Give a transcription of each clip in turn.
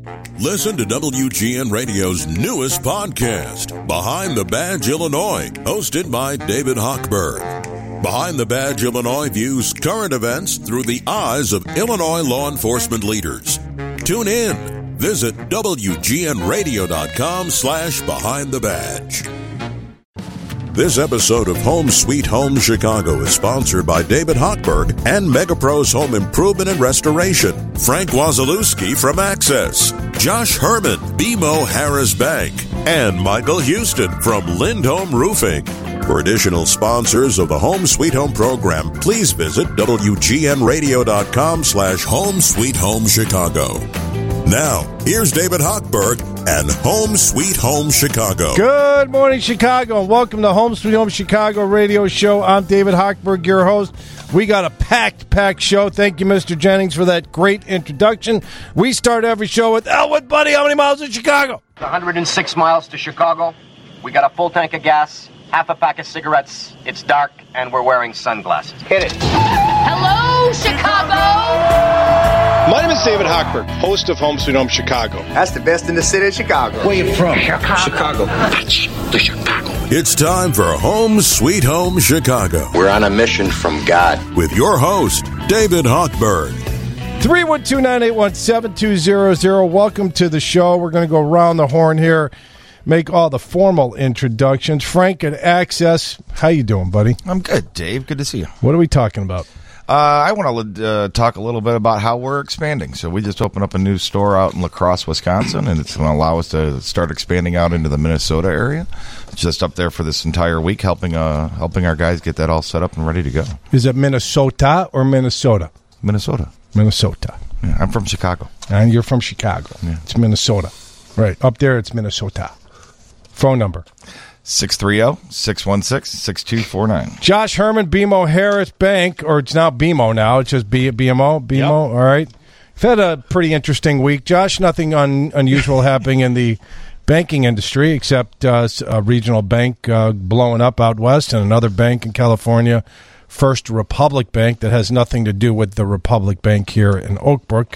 Listen to WGN Radio's newest podcast, Behind the Badge Illinois, hosted by David Hochberg. Behind the Badge Illinois views current events through the eyes of Illinois law enforcement leaders. Tune in. Visit WGNRadio.com/Behind the Badge. This episode of Home Sweet Home Chicago is sponsored by David Hochberg and MegaPros Home Improvement and Restoration, Frank Wazalewski from Access, Josh Herman, BMO Harris Bank, and Michael Houston from Lindholm Roofing. For additional sponsors of the Home Sweet Home program, please visit WGNRadio.com/Home Sweet Home Chicago. Now, here's David Hochberg and Home Sweet Home Chicago. Good morning, Chicago, and welcome to Home Sweet Home Chicago radio show. I'm David Hochberg, your host. We got a packed show. Thank you, Mr. Jennings, for that great introduction. We start every show with, Elwood, buddy, how many miles in Chicago? 106 miles to Chicago. We got a full tank of gas, half a pack of cigarettes. It's dark, and we're wearing sunglasses. Hit it. Hello, Chicago! My name is David Hochberg, host of Home Sweet Home Chicago. That's the best in the city of Chicago. Where you from? Chicago. That's the Chicago. It's time for Home Sweet Home Chicago. We're on a mission from God. With your host, David Hochberg. 312-981-7200. Welcome to the show. We're going to go around the horn here, make all the formal introductions. Frank at Access, how you doing, buddy? I'm good, Dave. Good to see you. What are we talking about? I want to talk a little bit about how we're expanding. So we just opened up a new store out in La Crosse, Wisconsin, and it's going to allow us to start expanding out into the Minnesota area. Just up there for this entire week, helping our guys get that all set up and ready to go. Is it Minnesota or Minnesota? Minnesota. Minnesota. Yeah, I'm from Chicago. And you're from Chicago. Yeah. It's Minnesota. Right. Up there, it's Minnesota. Phone number. 630-616-6249. Josh Herman, BMO Harris Bank, or it's not BMO now, it's just BMO. Yep. All right. We've had a pretty interesting week. Josh, nothing unusual happening in the banking industry except a regional bank blowing up out west and another bank in California, First Republic Bank, that has nothing to do with the Republic Bank here in Oak Brook.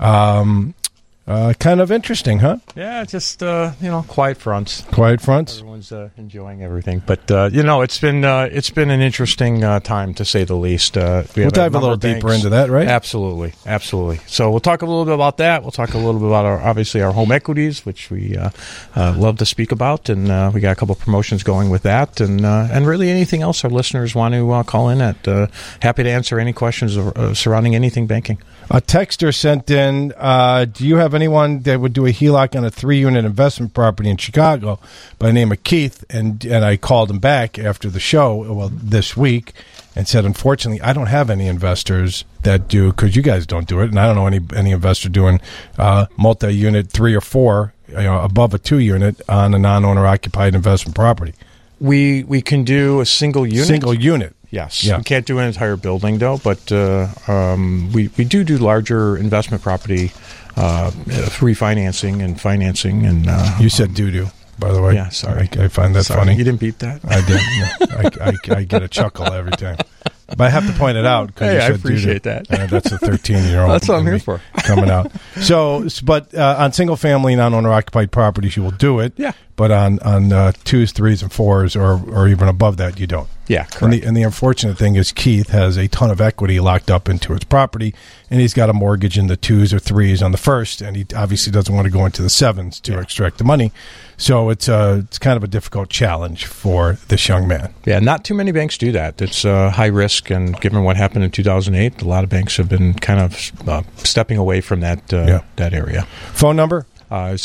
Kind of interesting, huh? Yeah, just, quiet fronts. Quiet fronts? Everyone's enjoying everything. But, it's been an interesting time, to say the least. We'll dive a little deeper into that, right? Absolutely. So we'll talk a little bit about that. We'll talk a little bit about, our home equities, which we love to speak about. And we got a couple of promotions going with that. And really anything else our listeners want to call in at. Happy to answer any questions surrounding anything banking. A texter sent in, do you have anyone that would do a HELOC on a 3-unit investment property in Chicago by the name of Keith? And I called him back after the show, this week, and said, unfortunately, I don't have any investors that do, because you guys don't do it, and I don't know any investor doing multi-unit 3 or 4, above a 2-unit on a non-owner occupied investment property. We can do a single unit. Single unit. Yes. Yeah. We can't do an entire building, though, but we do larger investment property refinancing and financing. And you said doo-doo, by the way. Yeah, sorry. I find that funny. You didn't beep that? I did. No, I get a chuckle every time. But I have to point it out. Hey, I appreciate that. That's a 13-year-old. That's what I'm here for. Coming out. But on single-family, non-owner-occupied properties, you will do it. Yeah. But on 2s, 3s, and 4s, or even above that, you don't. Yeah, correct. And the unfortunate thing is Keith has a ton of equity locked up into his property, and he's got a mortgage in the 2s or 3s on the first, and he obviously doesn't want to go into the 7s to extract the money. So it's kind of a difficult challenge for this young man. Yeah, not too many banks do that. It's high risk, and given what happened in 2008, a lot of banks have been kind of stepping away from that that area. Phone number? Is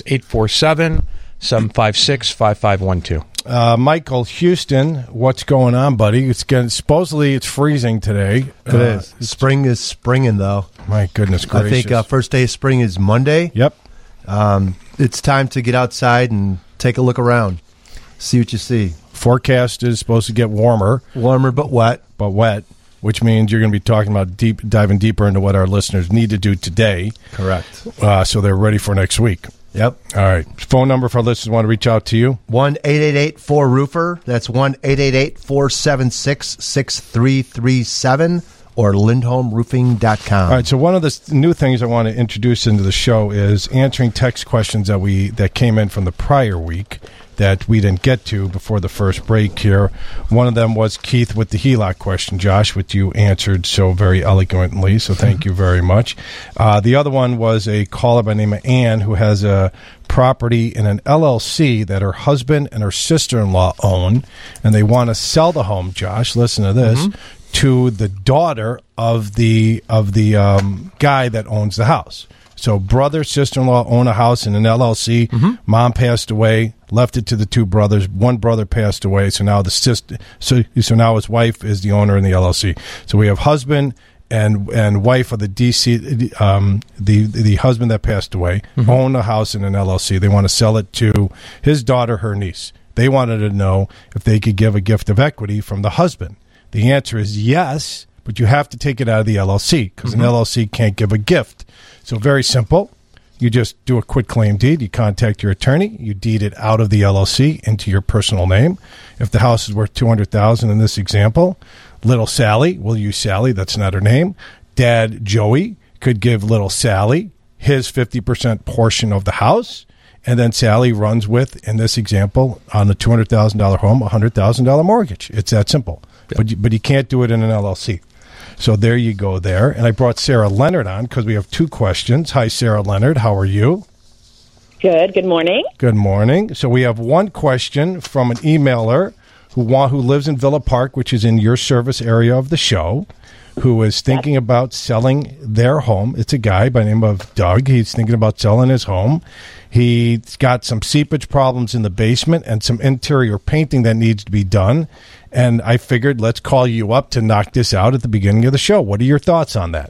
847-756-5512. Michael Houston, what's going on, buddy? Supposedly it's freezing today. It is. Spring is springing, though. My goodness gracious. I think first day of spring is Monday. Yep. It's time to get outside and take a look around, see what you see. Forecast is supposed to get warmer. Warmer but wet. Which means you're going to be talking about diving deeper into what our listeners need to do today. Correct. So they're ready for next week. Yep. All right. Phone number for our listeners want to reach out to you? 1-888-4-ROOFER. That's 1-888-476-6337. or lindholmroofing.com. All right, so one of the new things I want to introduce into the show is answering text questions that came in from the prior week that we didn't get to before the first break here. One of them was Keith with the HELOC question, Josh, which you answered so very eloquently, so thank you very much. The other one was a caller by the name of Ann who has a property in an LLC that her husband and her sister-in-law own, and they want to sell the home, Josh, listen to this, to the daughter of the guy that owns the house. So brother, sister-in-law own a house in an LLC. Mom passed away, left it to the two brothers. One brother passed away, so now so now his wife is the owner in the LLC. So we have husband and wife of the DC, the husband that passed away, own a house in an LLC. They want to sell it to his daughter, her niece. They wanted to know if they could give a gift of equity from the husband. The answer is yes, but you have to take it out of the LLC because an LLC can't give a gift. So very simple. You just do a quit claim deed. You contact your attorney. You deed it out of the LLC into your personal name. If the house is worth $200,000 in this example, little Sally, we'll use Sally. That's not her name. Dad Joey could give little Sally his 50% portion of the house, and then Sally runs with, in this example, on the $200,000 home, a $100,000 mortgage. It's that simple. Yep. But you can't do it in an LLC. So there you go there. And I brought Sarah Leonard on because we have two questions. Hi, Sarah Leonard. How are you? Good. Good morning. Good morning. So we have one question from an emailer who lives in Villa Park, which is in your service area of the show, who is thinking about selling their home. It's a guy by the name of Doug. He's thinking about selling his home. He's got some seepage problems in the basement and some interior painting that needs to be done. And I figured let's call you up to knock this out at the beginning of the show. What are your thoughts on that?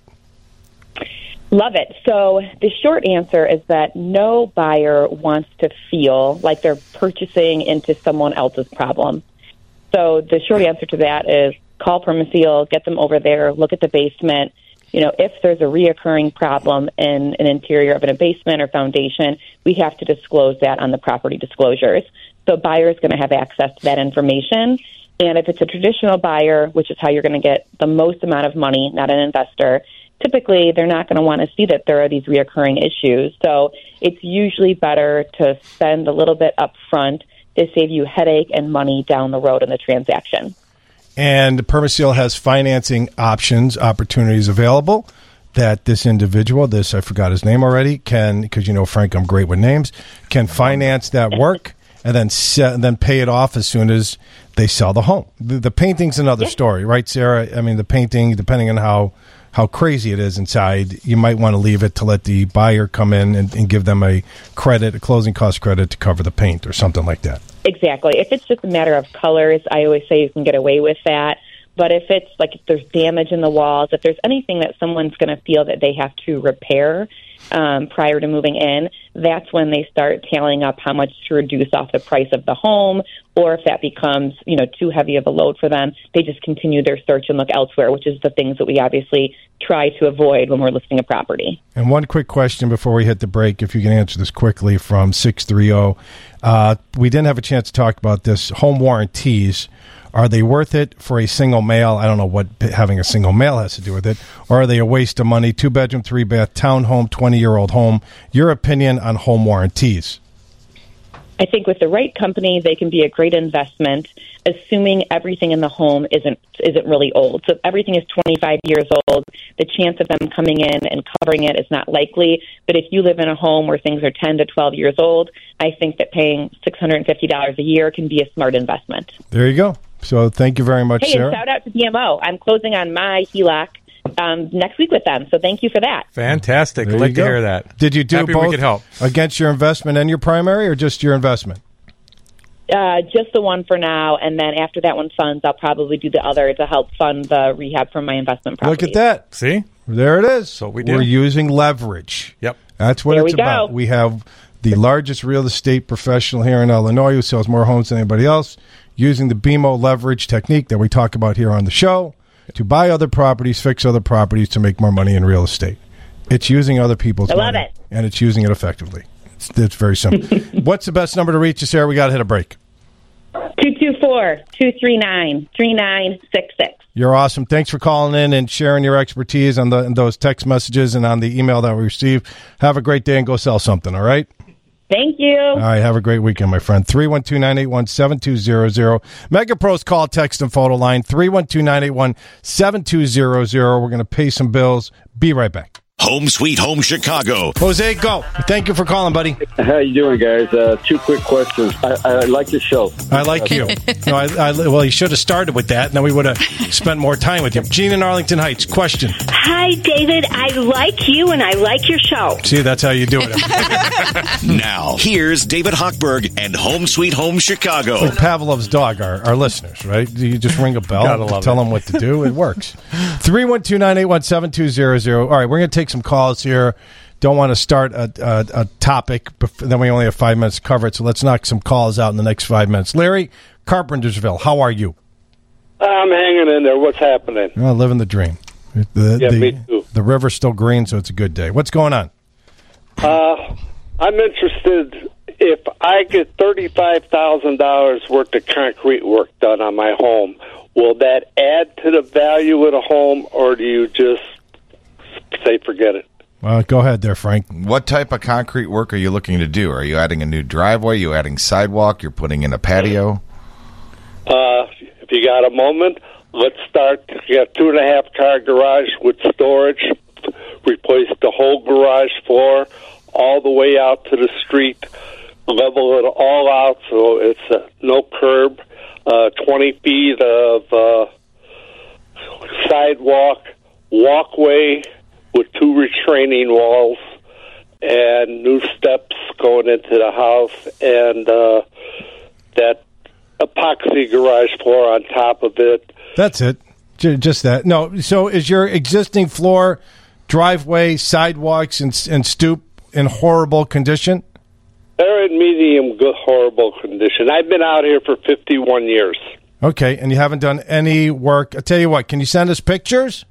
Love it. So the short answer is that no buyer wants to feel like they're purchasing into someone else's problem. So the short answer to that is call Permaseal, get them over there, look at the basement. You know, if there's a reoccurring problem in an interior of a basement or foundation, we have to disclose that on the property disclosures. So buyer is going to have access to that information. And if it's a traditional buyer, which is how you're going to get the most amount of money, not an investor, typically they're not going to want to see that there are these reoccurring issues. So it's usually better to spend a little bit up front to save you headache and money down the road in the transaction. And Permaseal has financing opportunities available that this individual, I forgot his name already, can, because you know, Frank, I'm great with names, can finance that work and then pay it off as soon as they sell the home. The painting's another story, right, Sarah? I mean, the painting, depending on how crazy it is inside, you might want to leave it to let the buyer come in and give them a closing cost credit to cover the paint or something like that. Exactly. If it's just a matter of colors, I always say you can get away with that. But if it's like if there's damage in the walls, if there's anything that someone's going to feel that they have to repair prior to moving in, that's when they start tallying up how much to reduce off the price of the home. Or if that becomes, too heavy of a load for them, they just continue their search and look elsewhere, which is the things that we obviously try to avoid when we're listing a property. And one quick question before we hit the break, if you can answer this quickly from 630. We didn't have a chance to talk about this. Home warranties, are they worth it for a single male? I don't know what having a single male has to do with it. Or are they a waste of money? 2-bedroom, 3-bath, townhome, 20-year-old home. Your opinion on home warranties? I think with the right company, they can be a great investment, assuming everything in the home isn't really old. So if everything is 25 years old, the chance of them coming in and covering it is not likely. But if you live in a home where things are 10 to 12 years old, I think that paying $650 a year can be a smart investment. There you go. So thank you very much, Sarah. And shout out to BMO. I'm closing on my HELOC next week with them, so thank you for that. Fantastic. I'd like to hear that. Did you do Happy both we could help. Against your investment and your primary, or just your investment? Just the one for now, and then after that one funds, I'll probably do the other to help fund the rehab from my investment property. Look at that. See? There it is. So we do. We're using leverage. Yep. That's what it's about. We have the largest real estate professional here in Illinois who sells more homes than anybody else, using the BMO leverage technique that we talk about here on the show to buy other properties, fix other properties to make more money in real estate. It's using other people's money. I love it. And it's using it effectively. It's very simple. What's the best number to reach you, Sarah? We got to hit a break. 224-239-3966. You're awesome. Thanks for calling in and sharing your expertise on those text messages and on the email that we received. Have a great day and go sell something, all right? Thank you. All right, have a great weekend, my friend. 312-981-7200. MegaPro's call, text, and photo line, 312-981-7200. We're going to pay some bills. Be right back. Home Sweet Home Chicago. Jose, go. Thank you for calling, buddy. How you doing, guys? Two quick questions. I like your show. I like you. No, well, you should have started with that, and then we would have spent more time with you. Gene in Arlington Heights, question. Hi, David. I like you, and I like your show. See, that's how you do it. Now, here's David Hochberg and Home Sweet Home Chicago. Like Pavlov's dog, our listeners, right? You just ring a bell, tell them what to do. It works. 312-981-7200. All right, we're going to take some calls here. Don't want to start a topic, then we only have 5 minutes to cover it, so let's knock some calls out in the next 5 minutes. Larry, Carpentersville, how are you? I'm hanging in there. What's happening? Living the dream. Me too. The river's still green, so it's a good day. What's going on? I'm interested if I get $35,000 worth of concrete work done on my home. Will that add to the value of the home, or do you just say forget it? Go ahead there, Frank. What type of concrete work are you looking to do? Are you adding a new driveway? You adding sidewalk? You're putting in a patio? If you got a moment, let's start. You got 2.5 car garage with storage. Replace the whole garage floor all the way out to the street. Level it all out so it's no curb. 20 feet of sidewalk, walkway with 2 restraining walls, and new steps going into the house, and that epoxy garage floor on top of it. That's it. Just that. No, so is your existing floor, driveway, sidewalks, and stoop in horrible condition? They're in medium, good, horrible condition. I've been out here for 51 years. Okay, and you haven't done any work. I'll tell you what, can you send us pictures?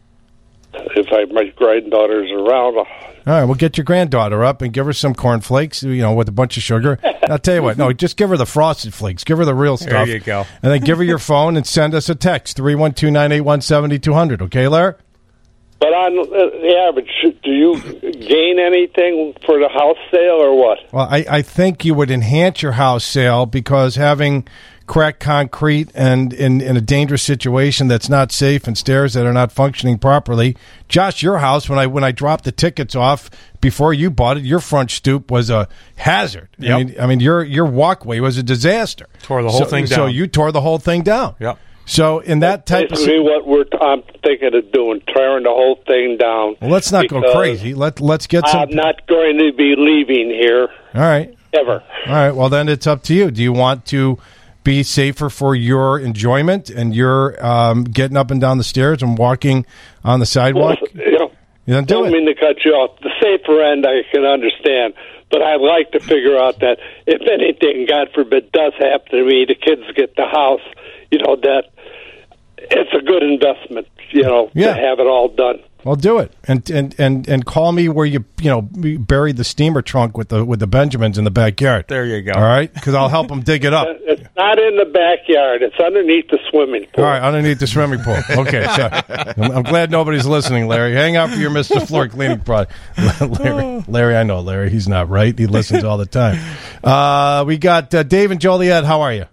If my granddaughter's around. All right, we'll get your granddaughter up and give her some cornflakes, with a bunch of sugar. I'll tell you what, no, just give her the Frosted Flakes. Give her the real stuff. There you go. And then give her your phone and send us a text, 312-981-7200. Okay, Larry? But on the average, do you gain anything for the house sale or what? Well, I think you would enhance your house sale because having cracked concrete and in a dangerous situation that's not safe and stairs that are not functioning properly. Josh, your house, when I dropped the tickets off before you bought it, your front stoop was a hazard. Yep. I mean your walkway was a disaster. Tore the whole thing down. So you tore the whole thing down. Yep. So in that type basically of what I'm thinking of doing, tearing the whole thing down. Well, let's not go crazy. Let's get some. I'm not going to be leaving here. All right. Ever. All right. Well, then it's up to you. Do you want to be safer for your enjoyment and your getting up and down the stairs and walking on the sidewalk? Well, then do don't it. mean to cut you off. The safer end I can understand, but I'd like to figure out that if anything, God forbid, does happen to me, the kids get the house, that it's a good investment, to have it all done. Well, do it, and call me where you buried the steamer trunk with the Benjamins in the backyard. There you go. All right, because I'll help them dig it up. It's not in the backyard; it's underneath the swimming pool. All right, underneath the swimming pool. Okay, so I'm glad nobody's listening, Larry. Hang out for your Mr. Floor cleaning product, Larry. I know Larry. He's not right. He listens all the time. We got Dave and Joliet. How are you?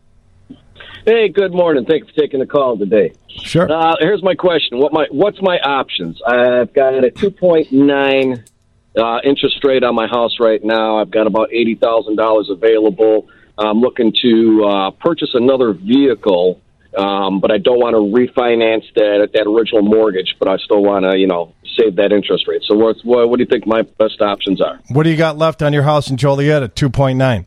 Hey, good morning. Thanks for taking the call today. Sure. Here's my question. What's my options? I've got a 2.9 interest rate on my house right now. I've got about $80,000 available. I'm looking to purchase another vehicle, but I don't want to refinance that original mortgage, but I still want to, save that interest rate. So what do you think my best options are? What do you got left on your house in Joliet at 2.9?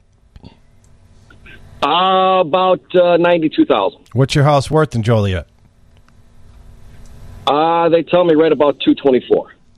About $92,000. What's your house worth in Joliet? They tell me right about $224,000.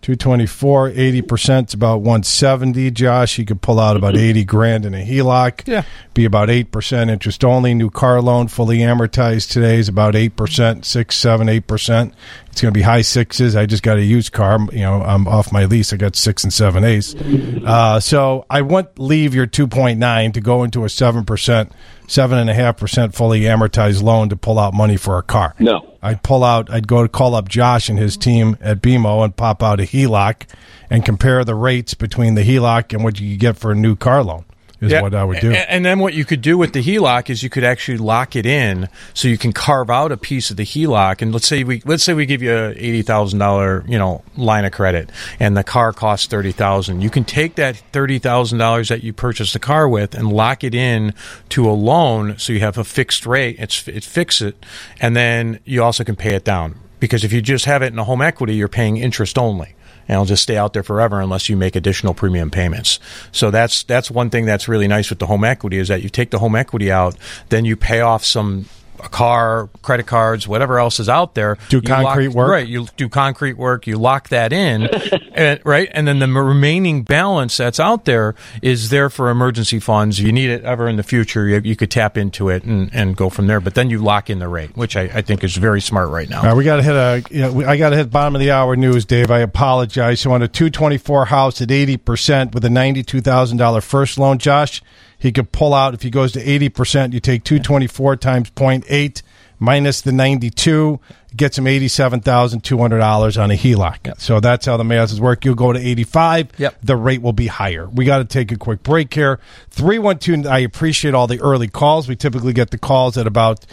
224, 80% is about 170. Josh, you could pull out about 80 grand in a HELOC. Yeah. Be about 8% interest only. New car loan, fully amortized today is about 8%, 6, 7, 8%. It's going to be high sixes. I just got a used car. I'm off my lease. I got 6 and 7/8. So I wouldn't leave your 2.9 to go into a 7%, 7.5% fully amortized loan to pull out money for a car. No. I'd go to call up Josh and his team at BMO and pop out a HELOC and compare the rates between the HELOC and what you get for a new car loan. Is what I would do. And then what you could do with the HELOC is you could actually lock it in, so you can carve out a piece of the HELOC. And let's say we give you a $80,000 line of credit, and the car costs $30,000. You can take that $30,000 that you purchased the car with and lock it in to a loan, so you have a fixed rate. It fix it, and then you also can pay it down. Because if you just have it in a home equity, you're paying interest only. And it'll just stay out there forever unless you make additional premium payments. So that's one thing that's really nice with the home equity, is that you take the home equity out, then you pay off a car, credit cards, whatever else is out there. Do concrete work. Right. You do concrete work. You lock that in, right? And then the remaining balance that's out there is there for emergency funds. You need it ever in the future, you could tap into it and go from there. But then you lock in the rate, which I think is very smart right now. All right, we got to hit I got to hit bottom of the hour news, Dave. I apologize. So on a 224 house at 80% with a $92,000 first loan, Josh, he could pull out, if he goes to 80%, you take 224 times 0.8 minus the 92, gets him $87,200 on a HELOC. Yep. So that's how the math work. You'll go to 85. Yep. The rate will be higher. We got to take a quick break here. 312, I appreciate all the early calls. We typically get the calls at about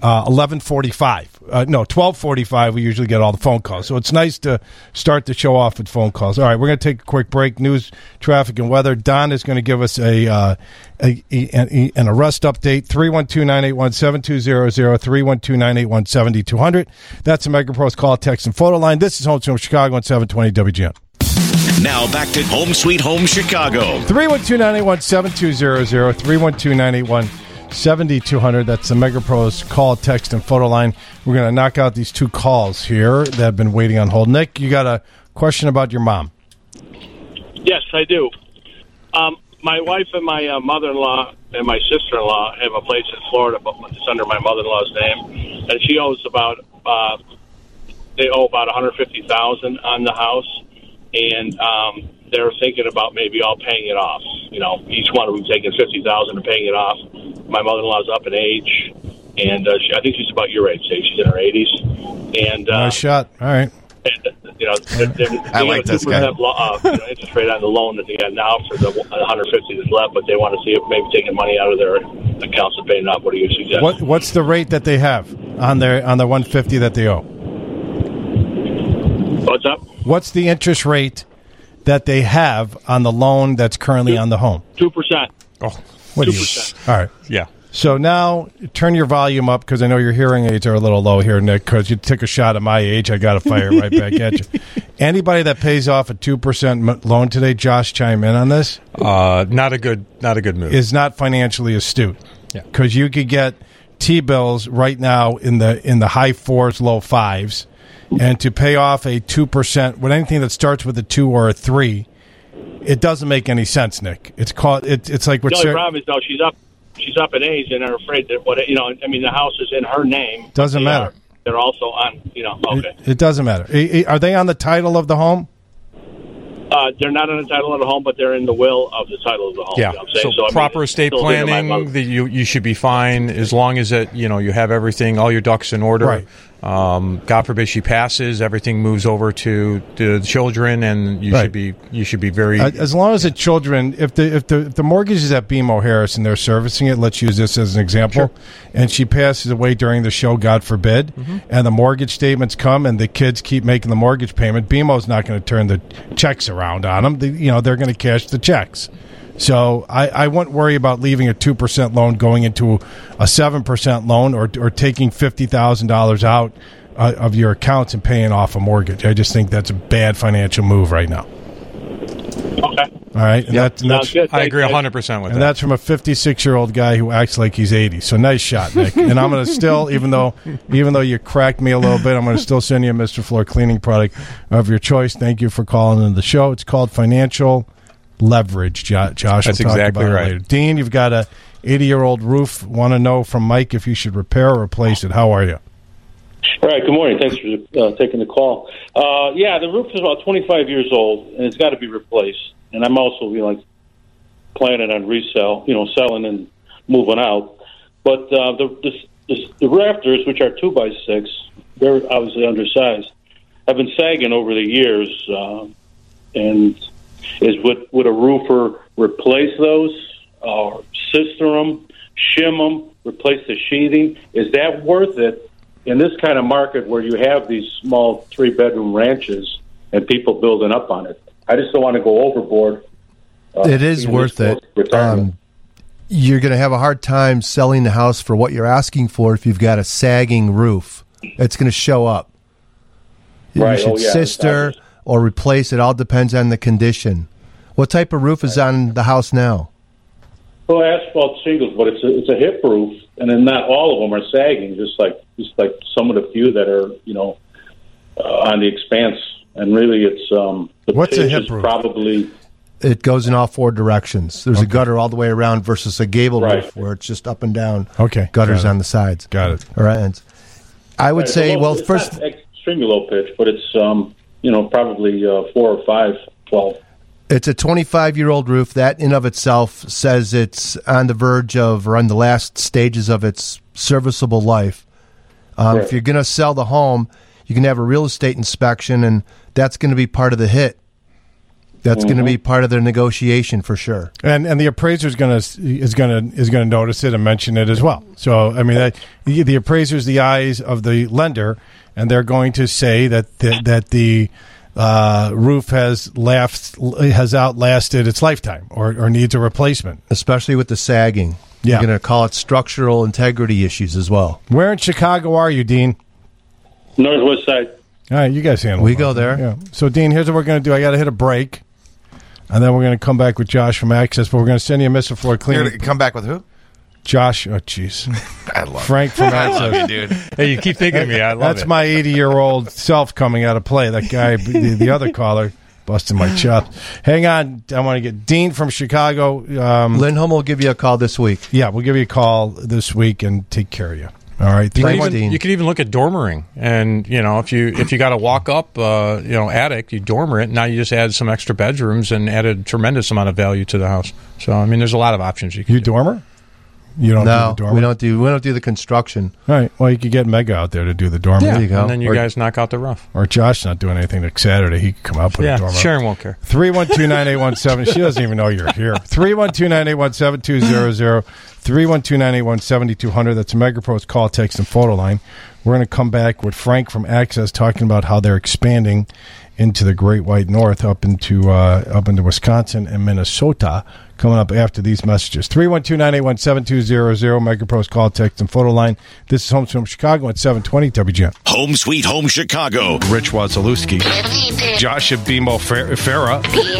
12:45. We usually get all the phone calls. So it's nice to start the show off with phone calls. All right, we're going to take a quick break. News, traffic, and weather. Don is going to give us an arrest update. 312-981-7200, 312-981-7200. That's the MegaPros call, text, and photo line. This is Home Sweet Home Chicago on 720 WGN. Now back to Home Sweet Home Chicago. 312-981-7200, 312-981-7200. That's the MegaPros call, text, and photo line. We're going to knock out these two calls here that have been waiting on hold. Nick, you got a question about your mom? Yes, I do. My wife and my mother-in-law and my sister-in-law have a place in Florida, but it's under my mother-in-law's name, and she owes they owe about $150,000 on the house, and they're thinking about maybe all paying it off. Each one of them taking $50,000 and paying it off. My mother-in-law's up in age, and I think she's about your age. She's in her 80s. And nice shot. All right. And, I like this guy. Interest rate on the loan that they got now for the $150 that's left, but they want to see if maybe taking money out of their accounts and paying it off. What do you suggest? What's the rate that they have on the $150 that they owe? What's up? What's the interest rate that they have on the loan that's currently on the home? 2%. Oh, what 2%. All right. Yeah. So now turn your volume up, because I know your hearing aids are a little low here, Nick, because you took a shot at my age. I got to fire right back at you. Anybody that pays off a 2% loan today, Josh, chime in on this. Not a good move. Is not financially astute. Yeah. Because you could get T-bills right now in the high 4s, low 5s, and to pay off a 2% with anything that starts with a 2 or a 3, it doesn't make any sense, Nick. It's like what the only problem is, though, she's up in age, and they're afraid that the house is in her name. Doesn't matter. They're also on. Okay. It doesn't matter. Are they on the title of the home? They're not on the title of the home, but they're in the will of the title of the home. Yeah. So proper estate planning, you should be fine as long as you have everything, all your ducks in order. Right. God forbid she passes, everything moves over to the children, and you should be very as long as the children. If the mortgage is at BMO Harris and they're servicing it, let's use this as an example, and she passes away during the show, God forbid, and the mortgage statements come and the kids keep making the mortgage payment, BMO's not going to turn the checks around on them. They're going to cash the checks. So I wouldn't worry about leaving a 2% loan going into a 7% loan or taking $50,000 out of your accounts and paying off a mortgage. I just think that's a bad financial move right now. Okay. All right, and that's good. I agree 100% with that. And that's from a 56-year-old guy who acts like he's 80. So nice shot, Nick. And I'm going to still, even though you cracked me a little bit, I'm going to still send you a Mr. Floor cleaning product of your choice. Thank you for calling in the show. It's called Financial Leverage. Josh, that's will talk exactly about it right. later. Dean, you've got a 80-year-old roof. Want to know from Mike if you should repair or replace it. How are you? All right, good morning. Thanks for taking the call. Yeah, the roof is about 25 years old, and it's got to be replaced. And I'm also, planning on selling and moving out. But the rafters, which are 2x6, they're obviously undersized, have been sagging over the years. And would a roofer replace those, or sister them, shim them, replace the sheathing? Is that worth it in this kind of market where you have these small 3-bedroom ranches and people building up on it? I just don't want to go overboard. It is worth it. You're going to have a hard time selling the house for what you're asking for if you've got a sagging roof. It's going to show up. Right. You should sister or replace. It all depends on the condition. What type of roof is on the house now? Well, asphalt shingles, but it's a hip roof, and then not all of them are sagging. Just like some of the few that are on the expanse, and really it's what's a hip is roof? Probably. It goes in all four directions. There's a gutter all the way around versus a gable roof where it's just up and down. Okay, gutters on the sides. Got it. All right. And I would say, it's first, not extremely low pitch, but it's probably 4 or 5, 12. It's a 25-year-old roof. That in of itself says it's on the verge of or on the last stages of its serviceable life. If you're going to sell the home, you can have a real estate inspection, and that's going to be part of the hit. That's going to be part of their negotiation for sure. And the appraiser is going to notice it and mention it as well. So I mean, the appraiser is the eyes of the lender, and they're going to say that the roof has outlasted its lifetime or needs a replacement, especially with the sagging. Yeah. You're going to call it structural integrity issues as well. Where in Chicago are you, Dean? Northwest side. All right, you guys handle it. We go there. Yeah. So, Dean, here's what we're going to do. I got to hit a break, and then we're going to come back with Josh from Access, but we're going to send you a Mr. Floor cleaning. Come back with who? Josh. Oh, jeez. I love Frank from Access. I love you, dude. Hey, you keep thinking of me. I love That's my 80-year-old self coming out of play. That guy, the other caller, busting my chops. Hang on. I want to get Dean from Chicago. Lindholm will give you a call this week. Yeah, we'll give you a call this week and take care of you. All right. You could even look at dormering, and if you got a walk up attic, you dormer it. Now you just add some extra bedrooms and add a tremendous amount of value to the house. So I mean, there's a lot of options you can. You dormer? You don't do the dormer? we don't do the construction. All right. Well, you could get Mega out there to do the dormer. Yeah, There you go. and then you guys knock out the rough. Or Josh not doing anything next Saturday. He could come out with a dormer. Sharon won't care. 312-9817. She doesn't even know you're here. 312-981-7200. 312-981-7200. That's a MegaPro's call, text, and photo line. We're going to come back with Frank from Access talking about how they're expanding into the Great White North up into Wisconsin and Minnesota. Coming up after these messages. 312-981-7200. MegaPro's call, text, and photo line. This is Home Sweet Home Chicago at 720 WGN. Home Sweet Home Chicago. Rich Wazalewski. Josh Bimo Farah.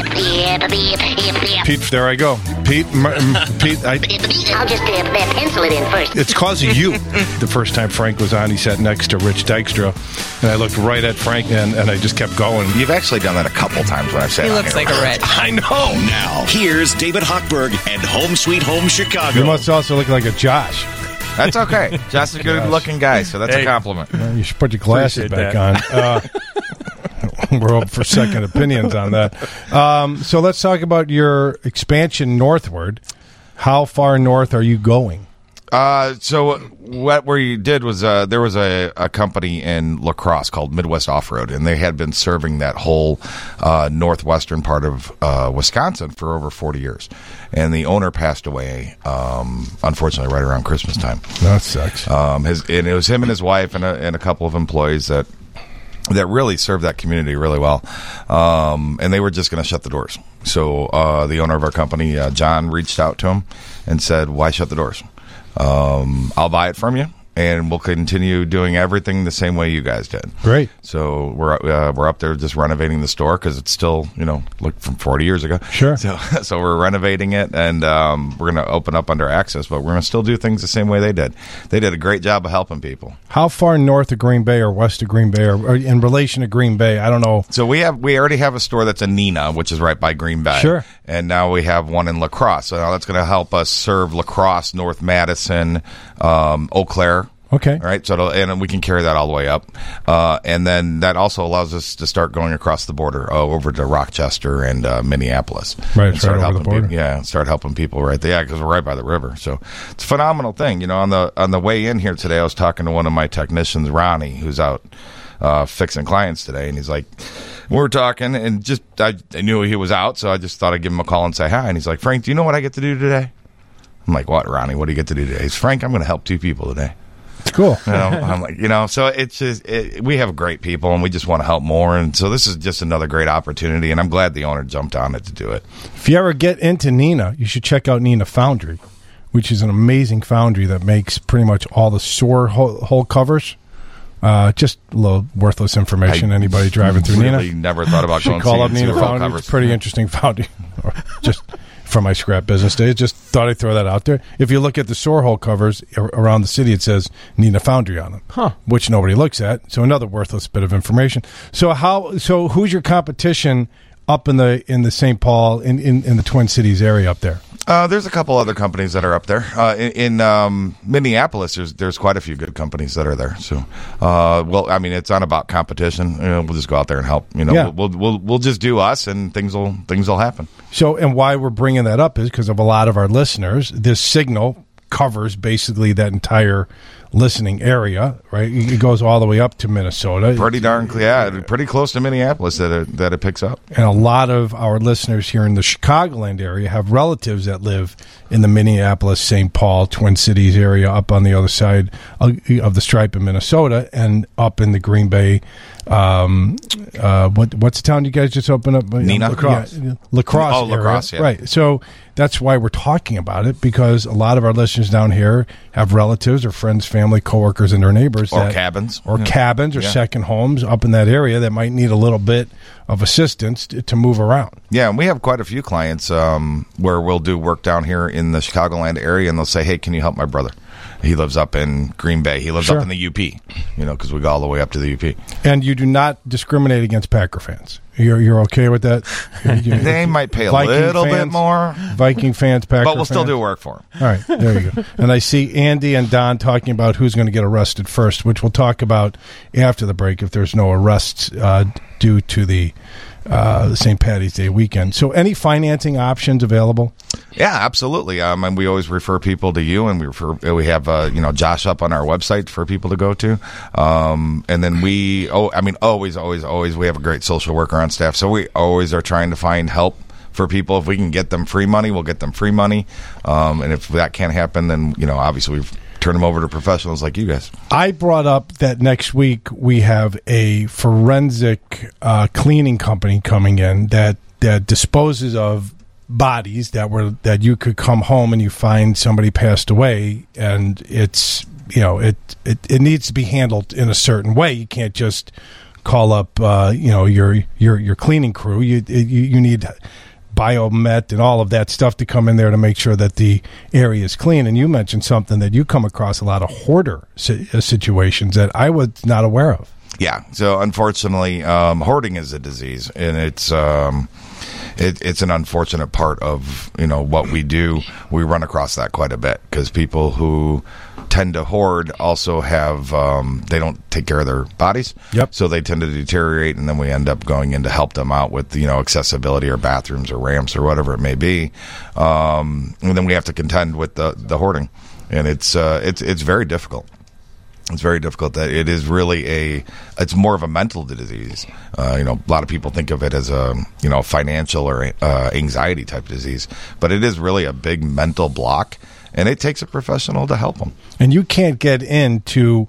Pete, there I go. Pete, I'll just pencil it in first. it's because of you. The first time Frank was on, he sat next to Rich Dykstra, and I looked right at Frank, and I just kept going. You've actually done that a couple times when I've sat He on looks here. like a Rich. I know. Now, here's David Hochberg and Home Sweet Home Chicago. You must also look like a Josh. That's okay. Josh is a good-looking guy, so that's a compliment. You should put your glasses back on. We're open for second opinions on that. So let's talk about your expansion northward. How far north are you going? So what we did was there was a company in La Crosse called Midwest Off-Road, and they had been serving that whole northwestern part of Wisconsin for over 40 years. And the owner passed away, unfortunately, right around Christmas time. That sucks. And it was him and his wife and a couple of employees that really served that community really well. And they were just going to shut the doors. So the owner of our company, John, reached out to him and said, "Why shut the doors? I'll buy it from you, and we'll continue doing everything the same way you guys did. Great. So we're up there just renovating the store because it's still, like from 40 years ago. Sure. So we're renovating it, and we're going to open up under Access, but we're going to still do things the same way they did. They did a great job of helping people. How far north of Green Bay or west of Green Bay, or in relation to Green Bay? I don't know. So we already have a store that's in Neenah, which is right by Green Bay. Sure. And now we have one in La Crosse. So now that's going to help us serve La Crosse, North Madison, Eau Claire. Okay. All right. So and we can carry that all the way up, and then that also allows us to start going across the border over to Rochester and Minneapolis. Right. And start right over helping the border. start helping people right there. Yeah, because we're right by the river. So it's a phenomenal thing. On the way in here today, I was talking to one of my technicians, Ronnie, who's out fixing clients today, and he's like, we were talking, and just I knew he was out, so I just thought I'd give him a call and say hi. And he's like, Frank, do you know what I get to do today? I'm like, what, Ronnie? What do you get to do today? He's Frank, I'm going to help 2 people today. It's cool. I'm like, so it's just we have great people, and we just want to help more, and so this is just another great opportunity, and I'm glad the owner jumped on it to do it. If you ever get into Neenah, you should check out Neenah Foundry, which is an amazing foundry that makes pretty much all the SOAR hole covers. Just a little worthless information. Anybody driving through really Neenah? Never thought about going to call up Neenah Foundry. Covers. It's a pretty interesting foundry. Just from my scrap business days, just thought I'd throw that out there. If you look at the SOAR hole covers around the city, it says Neenah Foundry on them, which nobody looks at. So another worthless bit of information. So who's your competition up in the St. Paul in the Twin Cities area up there? There's a couple other companies that are up there. In Minneapolis, there's quite a few good companies that are there. So, it's not about competition. We'll just go out there and help. We'll just do us, and things will happen. So, and why we're bringing that up is because of a lot of our listeners. This signal covers basically that entire listening area, right? It goes all the way up to Minnesota. Pretty darn clear. Yeah, pretty close to Minneapolis that it picks up. And a lot of our listeners here in the Chicagoland area have relatives that live in the Minneapolis, St. Paul, Twin Cities area, up on the other side of the stripe in Minnesota, and up in the Green Bay. What's the town you guys just opened up? Neenah. La Crosse. Yeah, La Crosse. Oh, La Crosse, yeah. Right. So that's why we're talking about it, because a lot of our listeners down here have relatives or friends, family, coworkers, and their neighbors. Cabins. Or cabins or second homes up in that area that might need a little bit of assistance to move around. Yeah, and we have quite a few clients where we'll do work down here in the Chicagoland area, and they'll say, hey, can you help my brother? He lives up in Green Bay. He lives up in the UP, because we go all the way up to the UP. And you do not discriminate against Packer fans. You're okay with that? They might pay a little bit more. Viking fans, Packer fans. But we'll still do work for them. All right, there you go. And I see Andy and Don talking about who's going to get arrested first, which we'll talk about after the break if there's no arrests due to the St. Paddy's Day weekend. So any financing options available? Yeah, absolutely. And we always refer people to you, and we have Josh up on our website for people to go to. And then always we have a great social worker on staff, so we always are trying to find help for people. If we can get them free money, we'll get them free money. And if that can't happen, then obviously we've turn them over to professionals like you guys. I brought up that next week we have a forensic cleaning company coming in that disposes of bodies that you could come home and you find somebody passed away, and it's it needs to be handled in a certain way. You can't just call up your cleaning crew. You need biomet and all of that stuff to come in there to make sure that the area is clean. And you mentioned something that you come across a lot of hoarder situations that I was not aware of. Yeah. So unfortunately, hoarding is a disease, and it's an unfortunate part of what we do. We run across that quite a bit because people who tend to hoard also have they don't take care of their bodies. Yep. So they tend to deteriorate, and then we end up going in to help them out with accessibility or bathrooms or ramps or whatever it may be. And then we have to contend with the hoarding, and it's very difficult. It's very difficult. That it is really it's more of a mental disease. A lot of people think of it as a financial or anxiety type disease, but it is really a big mental block, and it takes a professional to help them. And you can't get into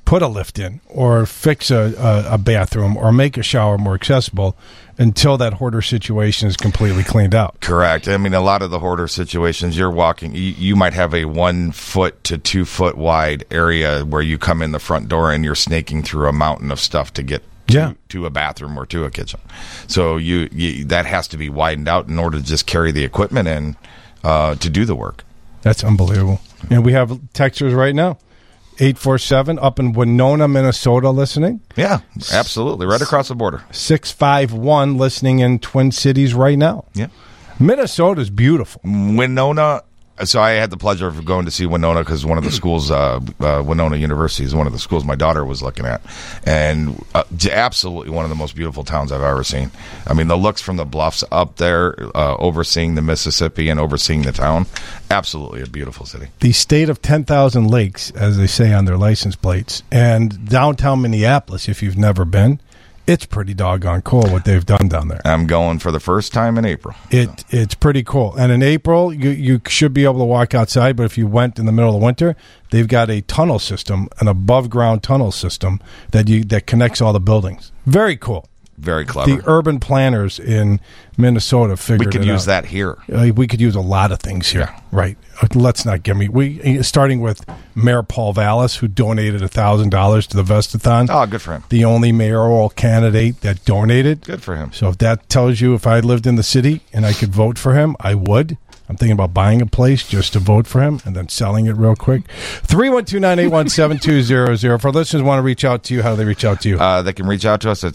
put a lift in or fix a bathroom or make a shower more accessible until that hoarder situation is completely cleaned out. Correct. I mean, a lot of the hoarder situations, you're walking, you might have a 1 foot to 2 foot wide area where you come in the front door and you're snaking through a mountain of stuff to get to a bathroom or to a kitchen. So you that has to be widened out in order to just carry the equipment in to do the work. That's unbelievable. And we have texters right now. 847 up in Winona, Minnesota, listening. Yeah, absolutely. Right across the border. 651 listening in Twin Cities right now. Yeah. Minnesota's beautiful. Winona. So I had the pleasure of going to see Winona because one of the schools, Winona University, is one of the schools my daughter was looking at. And absolutely one of the most beautiful towns I've ever seen. I mean, the looks from the bluffs up there, overseeing the Mississippi and overseeing the town, absolutely a beautiful city. The state of 10,000 lakes, as they say on their license plates. And downtown Minneapolis, if you've never been, it's pretty doggone cool what they've done down there. I'm going for the first time in April. It's pretty cool. And in April, you should be able to walk outside, but if you went in the middle of winter, they've got a tunnel system, an above-ground tunnel system that connects all the buildings. Very cool. Very clever. The urban planners in Minnesota figured it out. We could use that here. We could use a lot of things here. Yeah. Right. Let's not get me. Starting with Mayor Paul Vallis, who donated $1,000 to the Vestathon. Oh, good for him. The only mayoral candidate that donated. Good for him. So if that tells you if I lived in the city and I could vote for him, I would. I'm thinking about buying a place just to vote for him and then selling it real quick. 312-981-7200. If our listeners want to reach out to you, how do they reach out to you? They can reach out to us at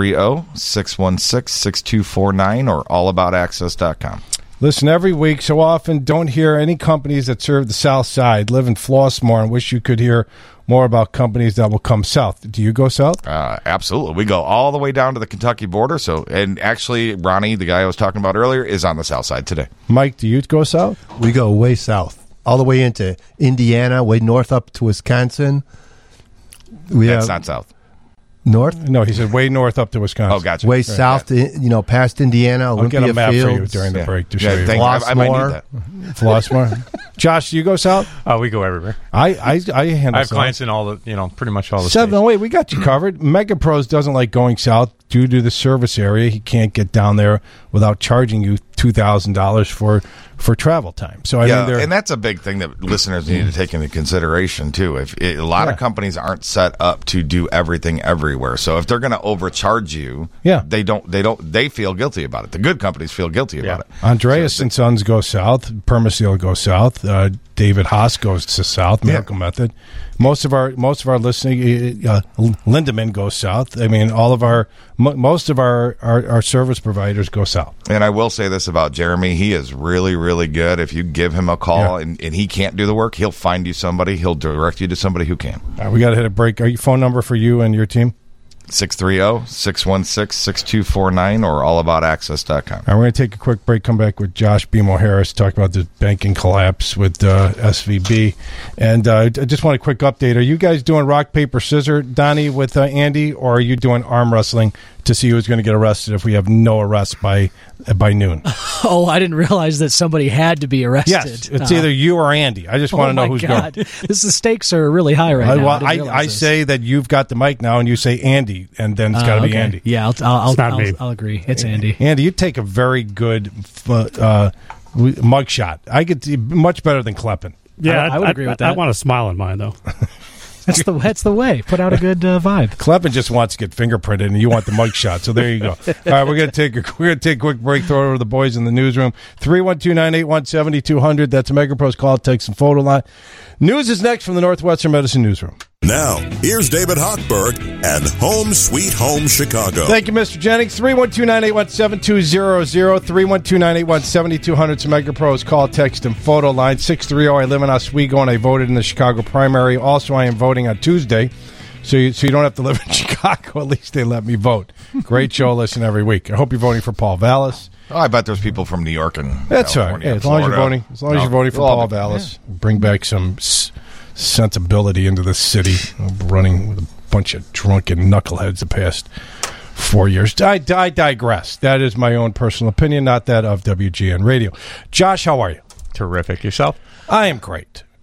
630-616-6249 or allaboutaccess.com. Listen, every week, so often, don't hear any companies that serve the South Side. Live in Flossmoor and wish you could hear more about companies that will come south. Do you go south? Absolutely. We go all the way down to the Kentucky border. And actually, Ronnie, the guy I was talking about earlier, is on the south side today. Mike, do you go south? We go way south, all the way into Indiana, way north up to Wisconsin. That's not south. North? No, he said way north up to Wisconsin. Oh, gotcha. Way south, past Indiana, Olympia I'll get a map Fields. for you during the break to show you. I might need that. Flossmoor. Josh, do you go south? We go everywhere. I handle I have south. clients in all the, pretty much all the 708, we got you covered. Megapros doesn't like going south due to the service area. He can't get down there without charging you $2,000 for travel time. So and that's a big thing that listeners need to take into consideration too. A lot of companies aren't set up to do everything everywhere. So if they're going to overcharge you, they feel guilty about it. The good companies feel guilty about it. Andreas and Sons go south. Permaseal goes south. David Haas goes to south. Miracle Method. Most of our listening, Lindemann goes south. I mean, most of our service providers go south. And I will say this about Jeremy: he is really, really good. If you give him a call and he can't do the work, he'll find you somebody. He'll direct you to somebody who can. All right, we got to hit a break. Are your phone number for you and your team? 630-616-6249 or allaboutaccess.com. All right, we're going to take a quick break, come back with Josh BMO Harris, talk about the banking collapse with SVB. And I just want a quick update. Are you guys doing rock, paper, scissors, Donnie, with Andy, or are you doing arm wrestling to see who's going to get arrested if we have no arrest by noon? Oh, I didn't realize that somebody had to be arrested. Yes, it's either you or Andy. I just want to know who's going. The stakes are really high right now. I say that you've got the mic now, and you say Andy, and then it's got to be Andy. Yeah, I'll agree. It's Andy. Andy, you take a very good mugshot. I could see much better than Kleppen. Yeah, I would agree with that. I want a smile in mine, though. That's the way. Put out a good vibe. Kleppen just wants to get fingerprinted, and you want the mugshot. So there you go. All right, we're gonna take a quick break. Throw it over to the boys in the newsroom. 312-981-7200. That's a Megapros call, text, and photo line. News is next from the Northwestern Medicine Newsroom. Now, here's David Hochberg and Home Sweet Home Chicago. Thank you, Mr. Jennings. 312-981-7200, 312-981-7200. It's Megapros call, text, and photo line. 630, I live in Oswego, and I voted in the Chicago primary. Also, I am voting on Tuesday, so you don't have to live in Chicago. At least they let me vote. Great show. Listen every week. I hope you're voting for Paul Vallis. Oh, I bet there's people from New York and that's California, right. Yeah, as long as you're voting for Paul Vallis, bring back some sensibility into the city. Running with a bunch of drunken knuckleheads the past 4 years. I digress. That is my own personal opinion, not that of WGN Radio. Josh, how are you? Terrific. Yourself? I am great.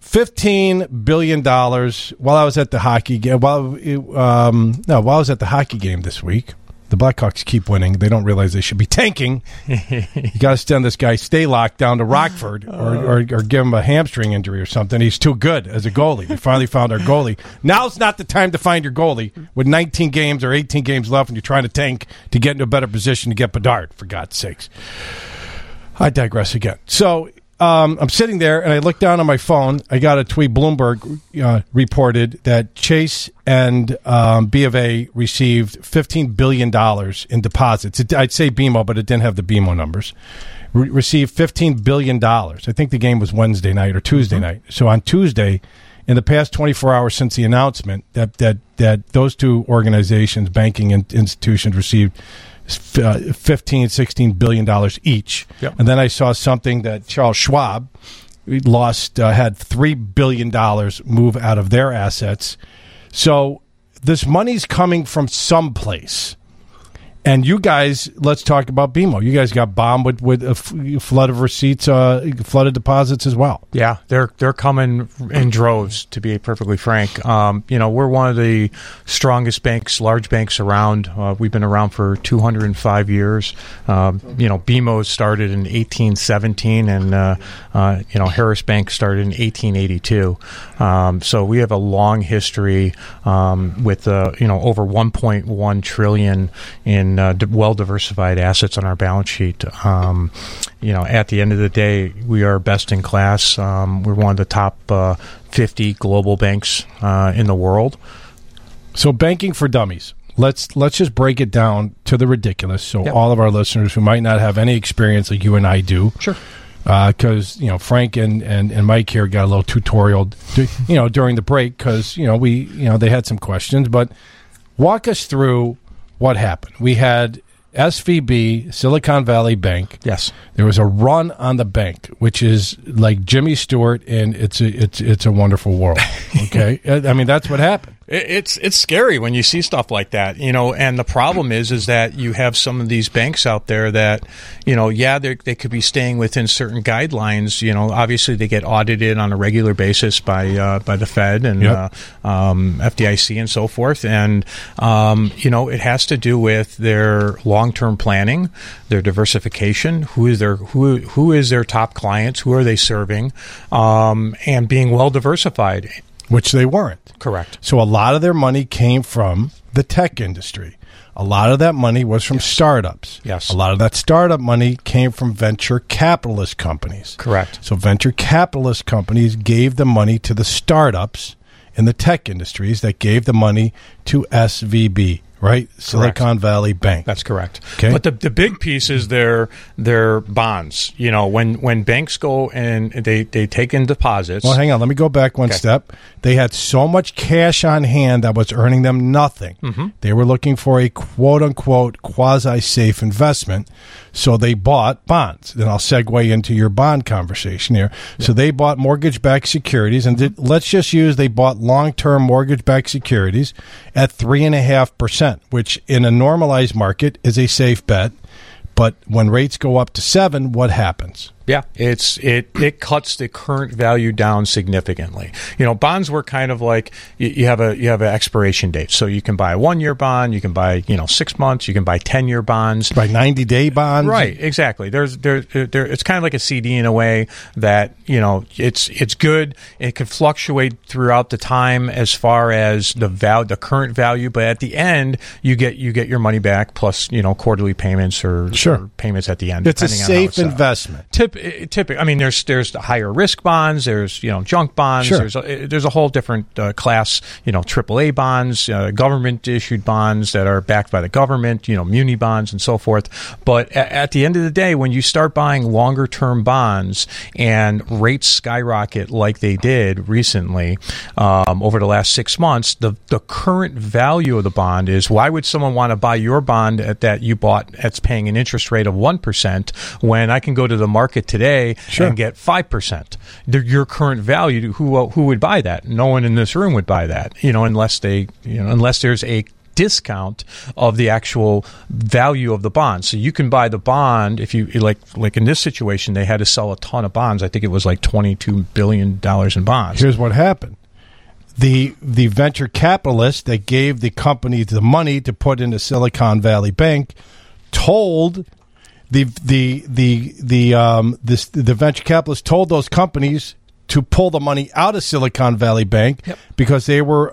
$15 billion while I was at the hockey game. While I was at the hockey game this week. The Blackhawks keep winning. They don't realize they should be tanking. You got to send this guy Staylock down to Rockford or give him a hamstring injury or something. He's too good as a goalie. We finally found our goalie. Now's not the time to find your goalie with 19 games or 18 games left and you're trying to tank to get into a better position to get Bedard, for God's sakes. I digress again. So I'm sitting there, and I look down on my phone. I got a tweet. Bloomberg reported that Chase and B of A received $15 billion in deposits. I'd say BMO, but it didn't have the BMO numbers. Received $15 billion. I think the game was Wednesday night or Tuesday night. So on Tuesday, in the past 24 hours since the announcement that those two organizations, banking institutions, received $15-16 billion each. Yep. And then I saw something that Charles Schwab had $3 billion move out of their assets. So this money's coming from someplace. And you guys, let's talk about BMO. You guys got bombed with a flood of receipts, flooded deposits as well. Yeah, they're coming in droves, to be perfectly frank. We're one of the strongest banks, large banks around. We've been around for 205 years. BMO started in 1817, and Harris Bank started in 1882. So we have a long history with over 1.1 trillion in well-diversified assets on our balance sheet. At the end of the day, we are best in class. We're one of the top 50 global banks in the world. So banking for dummies. Let's just break it down to the ridiculous so all of our listeners who might not have any experience like you and I do. Sure. Because Frank and Mike here got a little tutorial during the break because they had some questions, but walk us through what happened. We had SVB, Silicon Valley Bank. Yes. There was a run on the bank, which is like Jimmy Stewart, and it's a wonderful world. Okay? I mean, that's what happened. It's scary when you see stuff like that, and the problem is that you have some of these banks out there that, they could be staying within certain guidelines. Obviously they get audited on a regular basis by the Fed and FDIC and so forth. And, it has to do with their long-term planning, their diversification, who is their top clients, who are they serving, and being well diversified. Which they weren't. Correct. So a lot of their money came from the tech industry. A lot of that money was from startups. Yes. A lot of that startup money came from venture capitalist companies. Correct. So venture capitalist companies gave the money to the startups in the tech industries that gave the money to SVB. Right? Silicon Valley Bank. That's correct. Okay. But the big piece is their bonds. When banks go and they take in deposits. Well, hang on. Let me go back one step. They had so much cash on hand that was earning them nothing. Mm-hmm. They were looking for a quote-unquote quasi-safe investment, so they bought bonds. Then I'll segue into your bond conversation here. Yeah. So they bought mortgage-backed securities, and they bought long-term mortgage-backed securities at 3.5%. Which in a normalized market is a safe bet, but when rates go up to 7, what happens? Yeah, it cuts the current value down significantly. Bonds were kind of like you have an expiration date, so you can buy a 1-year bond, you can buy 6 months, you can buy 10-year bonds, buy 90-day bonds. Right, exactly. It's kind of like a CD in a way that it's good. It can fluctuate throughout the time as far as the current value, but at the end you get your money back plus quarterly payments or payments at the end. It's a safe investment. Typically, I mean, there's higher risk bonds, there's junk bonds, there's a whole different class, AAA bonds, government issued bonds that are backed by the government, muni bonds and so forth. But at the end of the day, when you start buying longer term bonds and rates skyrocket like they did recently over the last 6 months, the current value of the bond is, why would someone want to buy your bond that you bought that's paying an interest rate of 1% when I can go to the market today and get 5%? Your current value, who would buy that? No one in this room would buy that, unless there's a discount of the actual value of the bond. So you can buy the bond if you like in this situation, they had to sell a ton of bonds. I think it was like $22 billion in bonds. Here's what happened. The venture capitalist that gave the company the money to put into Silicon Valley Bank told the venture capitalist told those companies to pull the money out of Silicon Valley Bank because they were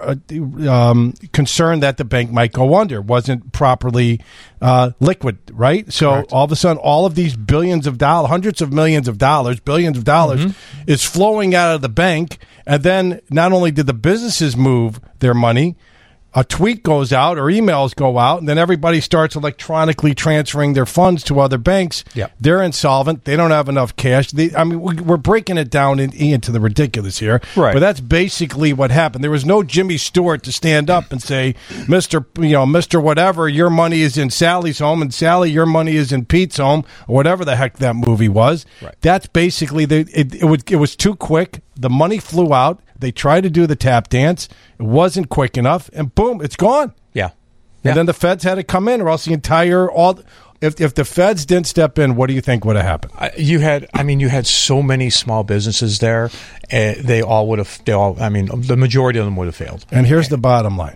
concerned that the bank might go under, wasn't properly liquid, right? So Correct. all of a sudden, all of these billions of dollars, hundreds of millions of dollars, billions of dollars is flowing out of the bank. And then not only did the businesses move their money, a tweet goes out or emails go out, and then everybody starts electronically transferring their funds to other banks. Yep. They're insolvent. They don't have enough cash. We're breaking it down into the ridiculous here. Right. But that's basically what happened. There was no Jimmy Stewart to stand up and say, Mr. Whatever, your money is in Sally's home, and Sally, your money is in Pete's home, or whatever the heck that movie was. Right. That's basically it was too quick. The money flew out. They tried to do the tap dance. It wasn't quick enough, and boom, it's gone. Yeah. And then the feds had to come in, or else if the feds didn't step in, what do you think would have happened? You had so many small businesses there. The majority of them would have failed. And here's the bottom line: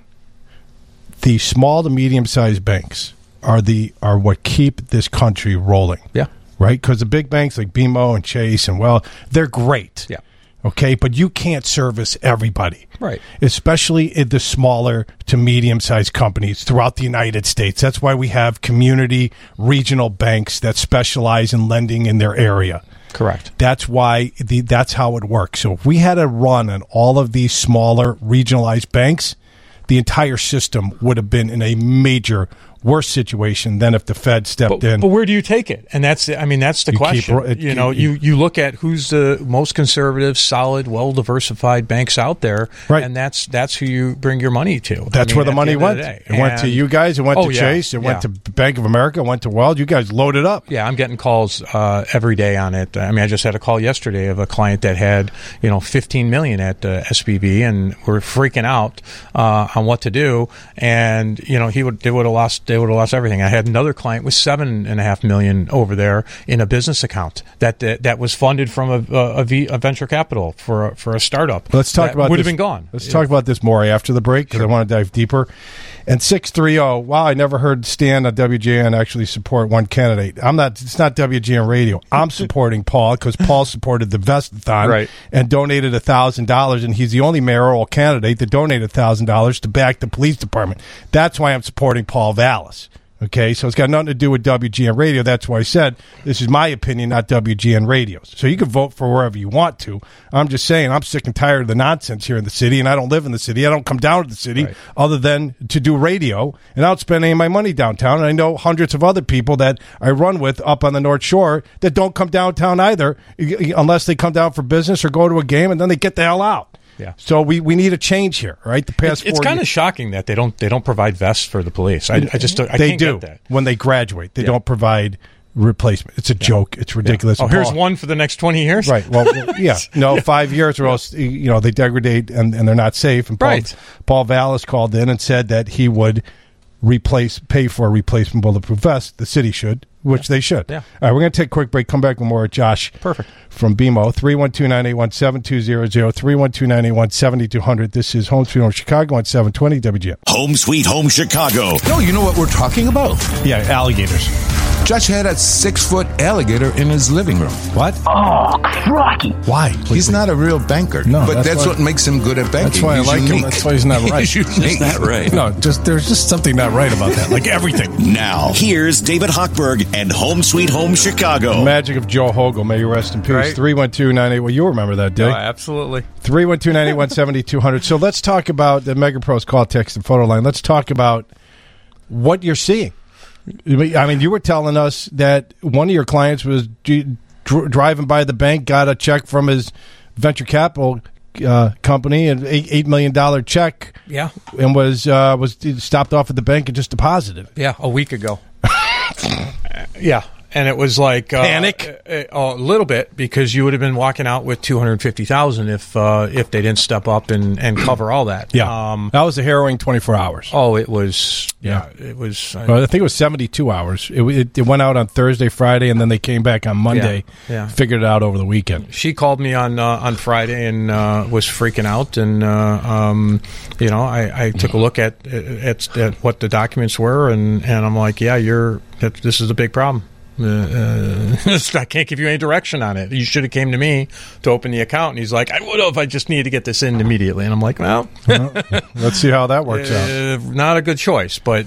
the small to medium-sized banks are what keep this country rolling. Yeah. Right? Because the big banks like BMO and Chase they're great. Yeah. Okay, but you can't service everybody. Right. Especially in the smaller to medium-sized companies throughout the United States. That's why we have community regional banks that specialize in lending in their area. Correct. That's why that's how it works. So if we had a run on all of these smaller regionalized banks, the entire system would have been in a major worse situation than if the Fed stepped in. But where do you take it? And that's the question. You look at who's the most conservative, solid, well-diversified banks out there, right. And that's who you bring your money to. That's where the money went. It went to you guys. It went to Chase. It went to Bank of America. It went to Wells. You guys loaded up. Yeah, I'm getting calls every day on it. I just had a call yesterday of a client that had $15 million at SVB, and we're freaking out on what to do. And they would have lost everything. I had another client with $7.5 million over there in a business account that was funded from a venture capital for a startup. Let's talk about would this. Have been gone. Let's talk about this more after the break because I want to dive deeper. And 630. Wow, I never heard Stan on WGN actually support one candidate. It's not WGN Radio. I'm supporting Paul because Paul supported the Vestathon and donated $1,000, and he's the only mayoral candidate that donated $1,000 to back the police department. That's why I'm supporting Paul Vallis. Okay, so it's got nothing to do with WGN Radio. That's why I said this is my opinion, not WGN Radio's. So you can vote for wherever you want to. I'm just saying I'm sick and tired of the nonsense here in the city, and I don't live in the city. I don't come down to the city other than to do radio, and I don't spend any of my money downtown. And I know hundreds of other people that I run with up on the North Shore that don't come downtown either unless they come down for business or go to a game, and then they get the hell out. Yeah. So we need a change here, right? It's kind of shocking that they don't provide vests for the police. I can't get that. When they graduate. They don't provide replacement. It's a joke. It's ridiculous. Oh, here's one for the next 20 years? Right. Well, yeah. No, 5 years or else, they degrade and they're not safe. And Paul Vallis called in and said that he would pay for a replacement bulletproof vest. The city should, which they should. Yeah. All right, we're going to take a quick break. Come back with more. Josh. Perfect. From BMO, 312-981-7200, 312-981-7200. This is Home Sweet Home Chicago on 720 WGN. Home Sweet Home Chicago. No, you know what we're talking about? Yeah, alligators. Josh had a 6-foot alligator in his living room. What? Oh, crocky. Why? He's not a real banker. No, but that's what makes him good at banking. That's why I like him. That's why he's not right. He's not right. No, there's just something not right about that. Like everything. Now, here's David Hochberg and Home Sweet Home Chicago. The magic of Joe Hogle. May you rest in peace. Right. 312-98. Well, you remember that day. Oh, absolutely. 312-981-7200. So let's talk about the Mega Pros call, text, and photo line. Let's talk about what you're seeing. I mean, you were telling us that one of your clients was driving by the bank, got a check from his venture capital company, an $8 million check. Yeah, and was stopped off at the bank and just deposited. Yeah, a week ago. Yeah. And it was like panic a little bit, because you would have been walking out with $250,000 if they didn't step up and cover all that. Yeah, that was a harrowing 24 hours. Oh, it was. Yeah, it was. I think it was 72 hours. It went out on Thursday, Friday, and then they came back on Monday. Yeah. Figured it out over the weekend. She called me on Friday and was freaking out, and I took a look at what the documents were, and I'm like, yeah, this is a big problem. I can't give you any direction on it. You should have came to me to open the account. And he's like, I would have. I just needed to get this in immediately. And I'm like, well, let's see how that works out. Not a good choice, but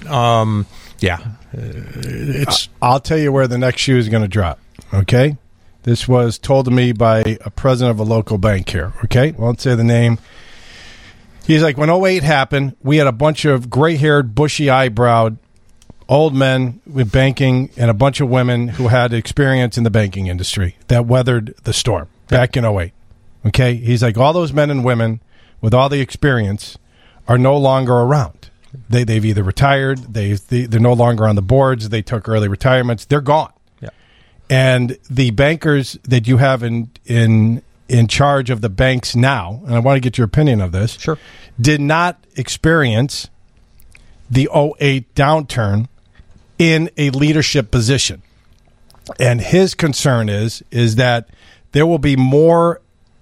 it's. I'll tell you where the next shoe is going to drop. Okay, this was told to me by a president of a local bank here. Okay, won't say the name. He's like, when 2008 happened, we had a bunch of gray-haired, bushy-eyebrowed old men with banking and a bunch of women who had experience in the banking industry that weathered the storm back in 2008. Okay? He's like, all those men and women with all the experience are no longer around. They've either retired, they're no longer on the boards, they took early retirements, they're gone. Yeah. And the bankers that you have in charge of the banks now, and I want to get your opinion of this, sure, did not experience the 2008 downturn in a leadership position. And his concern is that there will be more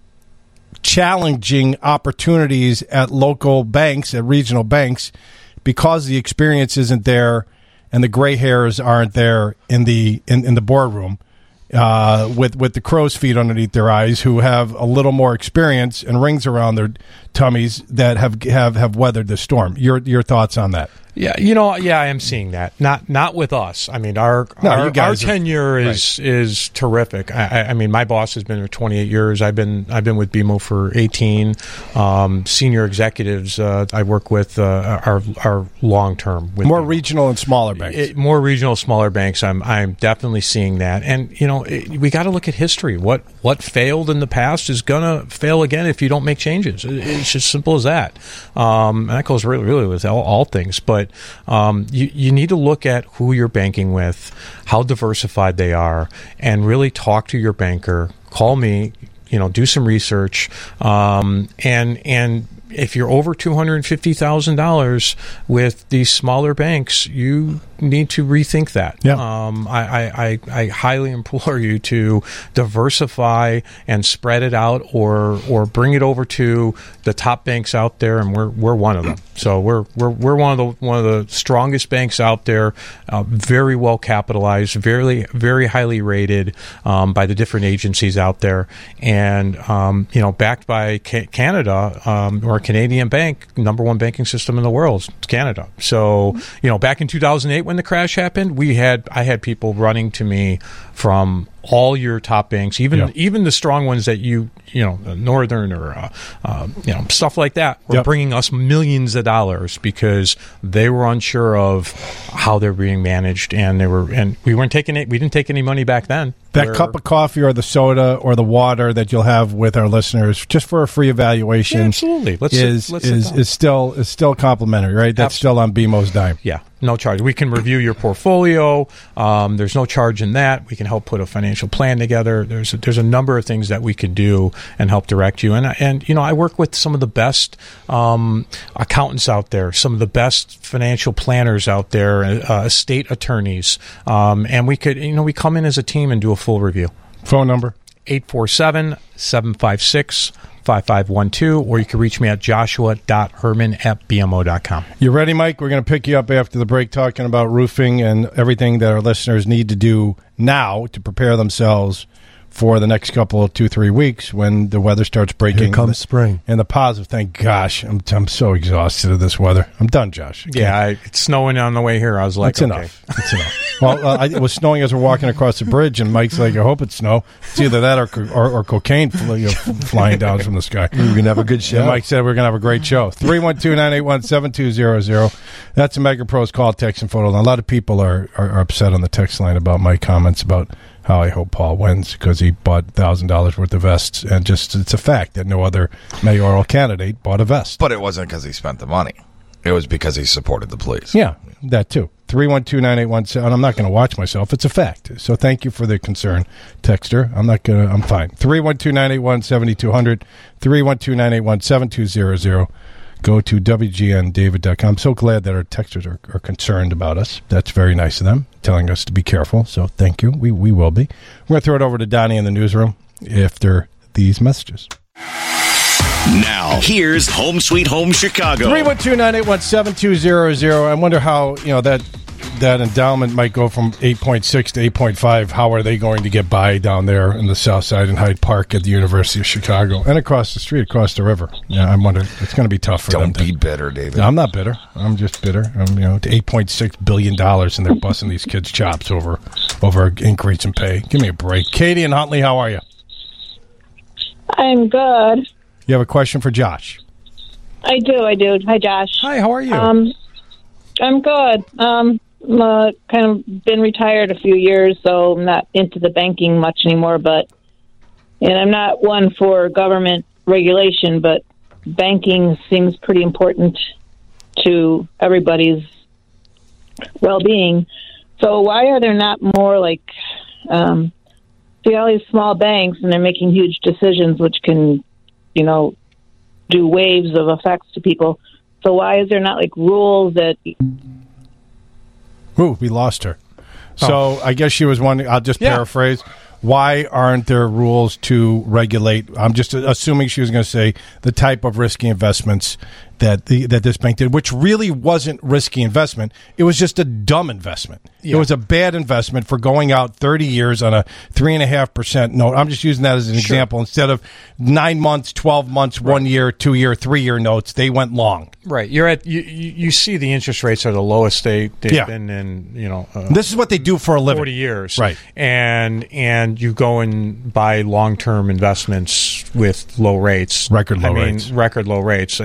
challenging opportunities at local banks, at regional banks, because the experience isn't there and the gray hairs aren't there in the boardroom with the crow's feet underneath their eyes, who have a little more experience and rings around their tummies that have weathered the storm. Your thoughts on that? Yeah, I am seeing that. Not with us. I mean, our tenure is terrific. I mean, my boss has been there 28 years. I've been with BMO for 18. Senior executives I work with are long term. More regional and smaller banks. More regional, smaller banks. I'm definitely seeing that. And we got to look at history. What failed in the past is gonna fail again if you don't make changes. It's just simple as that. And that goes really with all things. But you need to look at who you're banking with, how diversified they are, and really talk to your banker. Call me, do some research, and if you're over $250,000 with these smaller banks, you need to rethink that. Yeah. I highly implore you to diversify and spread it out, or bring it over to the top banks out there, and we're one of them. So we're one of the strongest banks out there, very well capitalized, very very highly rated by the different agencies out there, and backed by Canada, or a Canadian bank, number one banking system in the world is Canada. So back in 2008 when the crash happened, I had people running to me from all your top banks, even the strong ones that Northern or stuff like that, were bringing us millions of dollars because they were unsure of how they're being managed, and we didn't take any money back then. That cup of coffee or the soda or the water that you'll have with our listeners just for a free evaluation, absolutely, is still complimentary, right? That's still on BMO's dime. Yeah, no charge. We can review your portfolio. There's no charge in that. We can help put a financial plan together. There's a number of things that we could do and help direct you. And I work with some of the best accountants out there, some of the best financial planners out there, estate attorneys, and we come in as a team and do a full review. Phone number 847-756-5512, or you can reach me at joshua.herman@bmo.com. You ready, Mike? We're going to pick you up after the break talking about roofing and everything that our listeners need to do now to prepare themselves for the next couple of 2-3 weeks when the weather starts breaking. Here comes spring. And the positive, thank gosh, I'm so exhausted of this weather. I'm done, Josh. Yeah, it's snowing on the way here. I was like, That's enough. Well, it was snowing as we're walking across the bridge, and Mike's like, I hope it's snow. It's either that or cocaine flying down from the sky. We're going to have a good show. And Mike said we're going to have a great show. 312-981-7200. That's a MegaPro's call, text, and photo. And a lot of people are upset on the text line about my comments about how I hope Paul wins because he bought $1,000 worth of vests, and it's a fact that no other mayoral candidate bought a vest. But it wasn't because he spent the money. It was because he supported the police. Yeah, that too. 312-9817. And I'm not going to watch myself. It's a fact. So thank you for the concern, texter. I'm fine. 312-981-7200. 312-981-7200. Go to WGNDavid.com. I'm so glad that our texters are concerned about us. That's very nice of them, telling us to be careful. So thank you. We will be. We're going to throw it over to Donnie in the newsroom after these messages. Now, here's Home Sweet Home Chicago. 312-981-7200. I wonder how, that endowment might go from 8.6 to 8.5. How are they going to get by down there in the south side in Hyde Park at the University of Chicago and across the street, across the river? Yeah, I'm wondering. It's going to be tough for them. Don't be bitter, David. No, I'm not bitter. I'm just bitter. To $8.6 billion, and they're busting these kids' chops over increase in pay. Give me a break. Katie and Huntley, how are you? I'm good. You have a question for Josh? I do. Hi, Josh. Hi, how are you? I'm good. Kind of been retired a few years, so I'm not into the banking much anymore, and I'm not one for government regulation, but banking seems pretty important to everybody's well-being. So why are there not more see all these small banks, and they're making huge decisions which can do waves of effects to people. So why is there not rules that... Ooh, we lost her. So I guess she was wondering, I'll just paraphrase, why aren't there rules to regulate? I'm just assuming she was going to say the type of risky investments that this bank did, which really wasn't risky investment. It was just a dumb investment. Yeah. It was a bad investment for going out 30 years on a 3.5% note. I'm just using that as an example. Instead of 9 months, 12 months, 1 year, 2 year, 3 year notes, they went long. Right. You're at you see the interest rates are the lowest they've been in this is what they do for a living. 40 years. Right. And you go and buy long-term investments with low rates. Record low rates.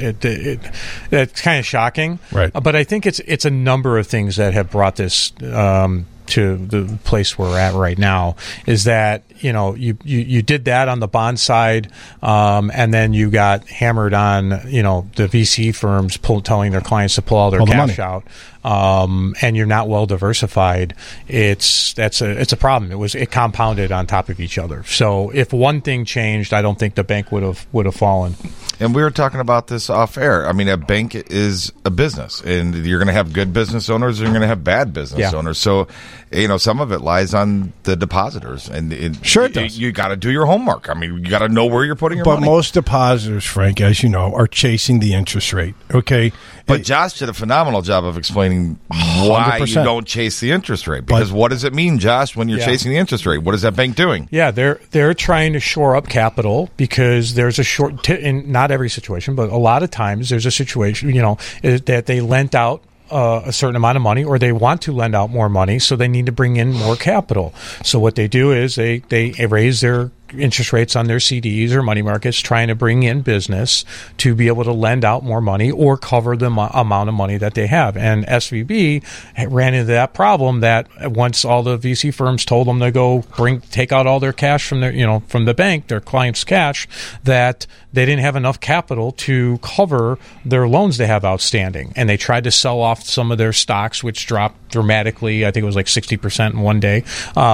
It's kind of shocking. Right. But I think it's a number of things that have brought this to the place we're at right now, is that you did that on the bond side, and then you got hammered on the VC firms telling their clients to pull all their cash out, and you're not well diversified. It's a problem. It compounded on top of each other. So if one thing changed, I don't think the bank would have fallen. And we were talking about this off air. I mean, a bank is a business, and you're going to have good business owners, and you're going to have bad business owners. So, some of it lies on the depositors, and sure it does. You got to do your homework. I mean, you got to know where you're putting your money. But most depositors, Frank, as you know, are chasing the interest rate. Okay, but Josh did a phenomenal job of explaining why 100%. You don't chase the interest rate. Because what does it mean, Josh, when you're chasing the interest rate? What is that bank doing? Yeah, they're trying to shore up capital because there's a in not every situation, but a lot of times there's a situation, that they lent out a certain amount of money, or they want to lend out more money, so they need to bring in more capital. So what they do is they raise their interest rates on their CDs or money markets, trying to bring in business to be able to lend out more money or cover the amount of money that they have. And SVB ran into that problem that once all the VC firms told them to go take out all their cash from their, from the bank, their clients' cash, that they didn't have enough capital to cover their loans they have outstanding. And they tried to sell off some of their stocks, which dropped dramatically. I think it was 60% in one day.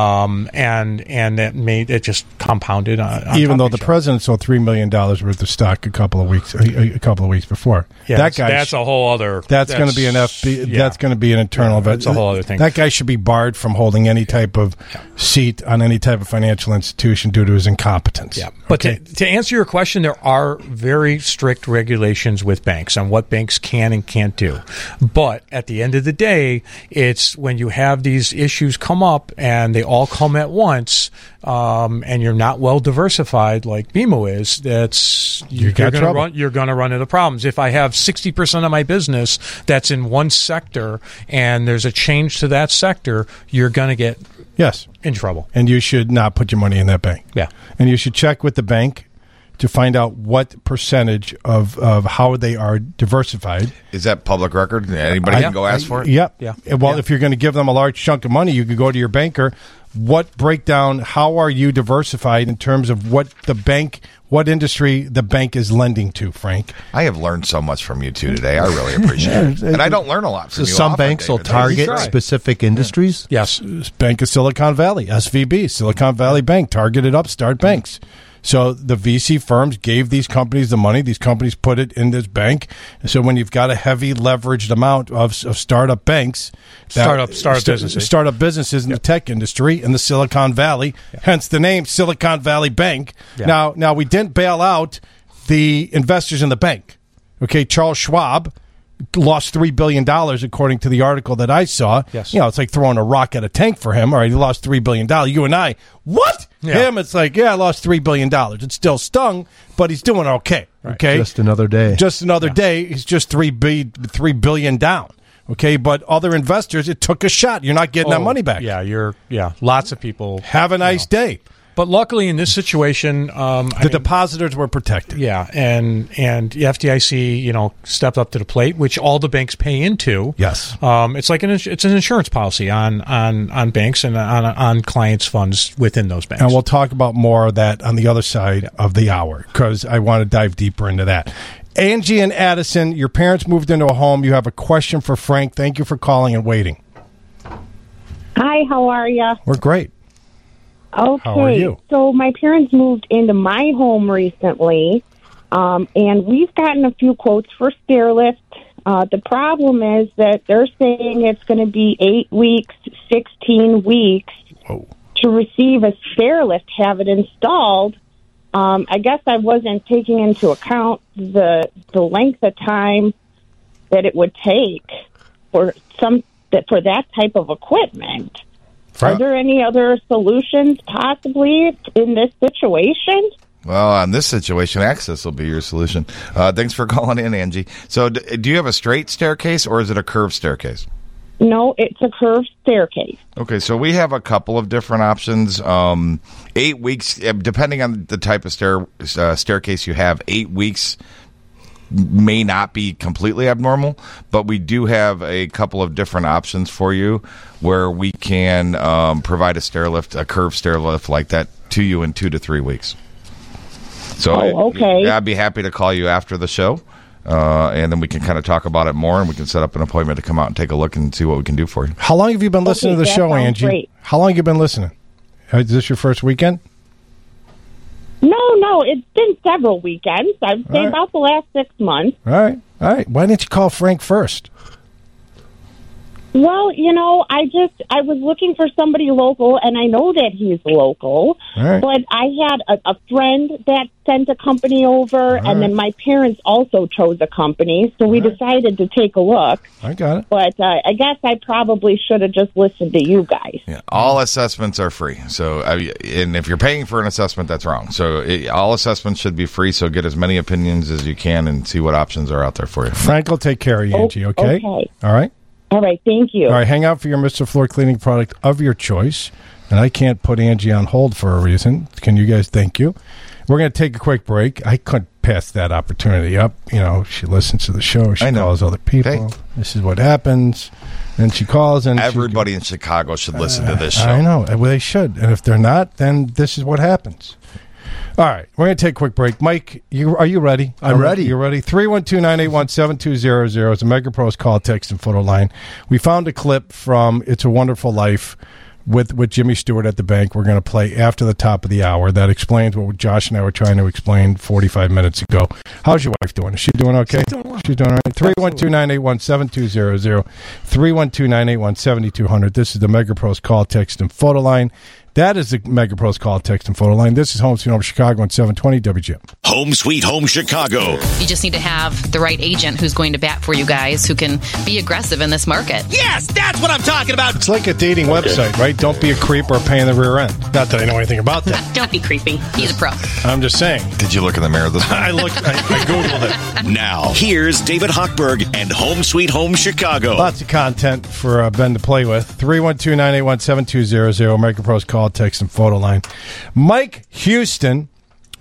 And that made it just compounded on even though the president sold $3 million worth of stock a couple of weeks before. Yeah, that's a whole other. That's going to be an FB. Yeah. That's going to be an internal event. That's a whole other thing. That guy should be barred from holding any type of seat on any type of financial institution due to his incompetence. Yeah, but to answer your question, there are very strict regulations with banks on what banks can and can't do. But at the end of the day, it's when you have these issues come up and they all come at once, and you're not well diversified like BMO is, you're going to run into problems. If I have 60% of my business that's in one sector and there's a change to that sector, you're going to get in trouble. And you should not put your money in that bank. Yeah. And you should check with the bank to find out what percentage of how they are diversified. Is that public record? Anybody can go ask for it? Yep. Yeah. Well, if you're going to give them a large chunk of money, you could go to your banker. What breakdown, how are you diversified in terms of what industry the bank is lending to, Frank? I have learned so much from you two today. I really appreciate it. And I don't learn a lot from you. Some often, banks will David. target specific industries. Yes. Bank of Silicon Valley, SVB, Silicon Valley Bank, targeted upstart banks. So the VC firms gave these companies the money. These companies put it in this bank. So when you've got a heavy leveraged amount of startup banks, startup businesses in the tech industry in the Silicon Valley, hence the name Silicon Valley Bank. Yeah. Now we didn't bail out the investors in the bank. Okay, Charles Schwab lost $3 billion, according to the article that I saw. Yes. It's like throwing a rock at a tank for him. All right, he lost $3 billion. You and I, what? Yeah. Him, it's like, I lost $3 billion. It still stung, but he's doing okay. Right. Okay, Just another day. He's just $3 billion down. Okay, but other investors, it took a shot. You're not getting that money back. Yeah, lots of people. Have a nice day. But luckily, in this situation, the depositors were protected. Yeah, and the FDIC, stepped up to the plate, which all the banks pay into. Yes, it's like it's an insurance policy on banks and on clients' funds within those banks. And we'll talk about more of that on the other side of the hour because I want to dive deeper into that. Angie and Addison, your parents moved into a home. You have a question for Frank. Thank you for calling and waiting. Hi, how are you? We're great. Okay. How are you? So my parents moved into my home recently, and we've gotten a few quotes for stair lift. The problem is that they're saying it's going to be 8 weeks, 16 weeks to receive a stair lift, have it installed. I guess I wasn't taking into account the length of time that it would take for that type of equipment. Are there any other solutions possibly in this situation? Well, on this situation, access will be your solution. Thanks for calling in, Angie. So do you have a straight staircase or is it a curved staircase? No, it's a curved staircase. Okay, so we have a couple of different options. 8 weeks, depending on the type of staircase you have, 8 weeks may not be completely abnormal, but we do have a couple of different options for you where we can provide a curved stair lift like that to you in 2 to 3 weeks. So okay. I'd be happy to call you after the show, and then we can kind of talk about it more, and we can set up an appointment to come out and take a look and see what we can do for you. How long have you been listening to the show, Angie? Great. How long have you been listening? Is this your first weekend? No, it's been several weekends. I'd say about the last 6 months. All right. Why didn't you call Frank first? Well, I was looking for somebody local, and I know that he's local, but I had a friend that sent a company over, and then my parents also chose a company, so we decided to take a look. I got it. But I guess I probably should have just listened to you guys. Yeah, all assessments are free. So, and if you're paying for an assessment, that's wrong. So all assessments should be free, so get as many opinions as you can and see what options are out there for you. Frank will take care of you, Angie, okay? Okay. All right? All right, thank you. All right, hang out for your Mr. Floor cleaning product of your choice. And I can't put Angie on hold for a reason. Can you guys thank you? We're going to take a quick break. I couldn't pass that opportunity up. She listens to the show. She calls other people. Hey. This is what happens. And she calls. And everybody in Chicago should listen to this show. I know. Well, they should. And if they're not, then this is what happens. All right, we're going to take a quick break. Mike, are you ready? I'm ready. You're ready? 312-981-7200 is a MegaPro's call, text, and photo line. We found a clip from It's a Wonderful Life with Jimmy Stewart at the bank. We're going to play after the top of the hour. That explains what Josh and I were trying to explain 45 minutes ago. How's your wife doing? Is she doing okay? She's doing all right. 312-981-7200, 312-981-7200. This is the MegaPro's call, text, and photo line. That is the MegaPro's call, text, and photo line. This is Home Sweet Home Chicago on 720 WGM. Home Sweet Home Chicago. You just need to have the right agent who's going to bat for you guys, who can be aggressive in this market. Yes, that's what I'm talking about. It's like a dating website, right? Don't be a creep or a pain in the rear end. Not that I know anything about that. Don't be creepy. He's a pro. I'm just saying. Did you look in the mirror this morning? I Googled it. Now, here's David Hochberg and Home Sweet Home Chicago. Lots of content for Ben to play with. 312-981-7200, MegaPro's call, text, and photo line. Mike Houston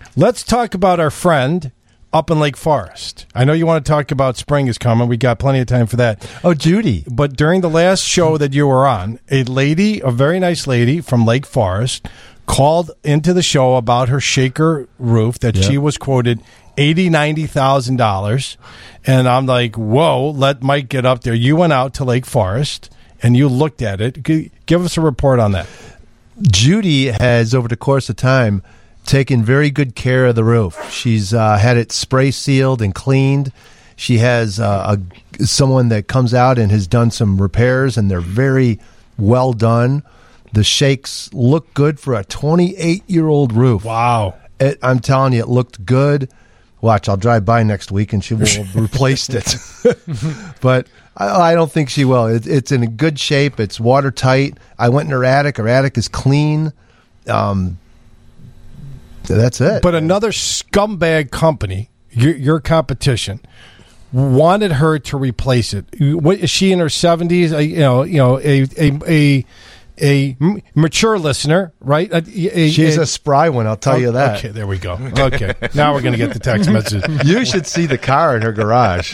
Let's talk about our friend up in Lake Forest. I know you want to talk about spring is coming. We got plenty of time for that. Oh, Judy. But during the last show that you were on, a very nice lady from Lake Forest, called into the show about her shaker roof that she was quoted $80,000, $90,000. And I'm like, whoa, let Mike get up there. You went out to Lake Forest and you looked at it. Give us a report on that. Judy has, over the course of time, taken very good care of the roof. She's had it spray sealed and cleaned. She has someone that comes out and has done some repairs, and they're very well done. The shakes look good for a 28-year-old roof. Wow. I'm telling you, it looked good. Watch, I'll drive by next week and she will have replaced it. But I don't think she will. It's in good shape. It's watertight. I went in her attic. Her attic is clean. That's it. But another scumbag company, your competition, wanted her to replace it. What, is she in her 70s? A mature listener, right? She's a spry one, I'll tell you that. Okay, there we go. Okay, now we're going to get the text message. You should see the car in her garage.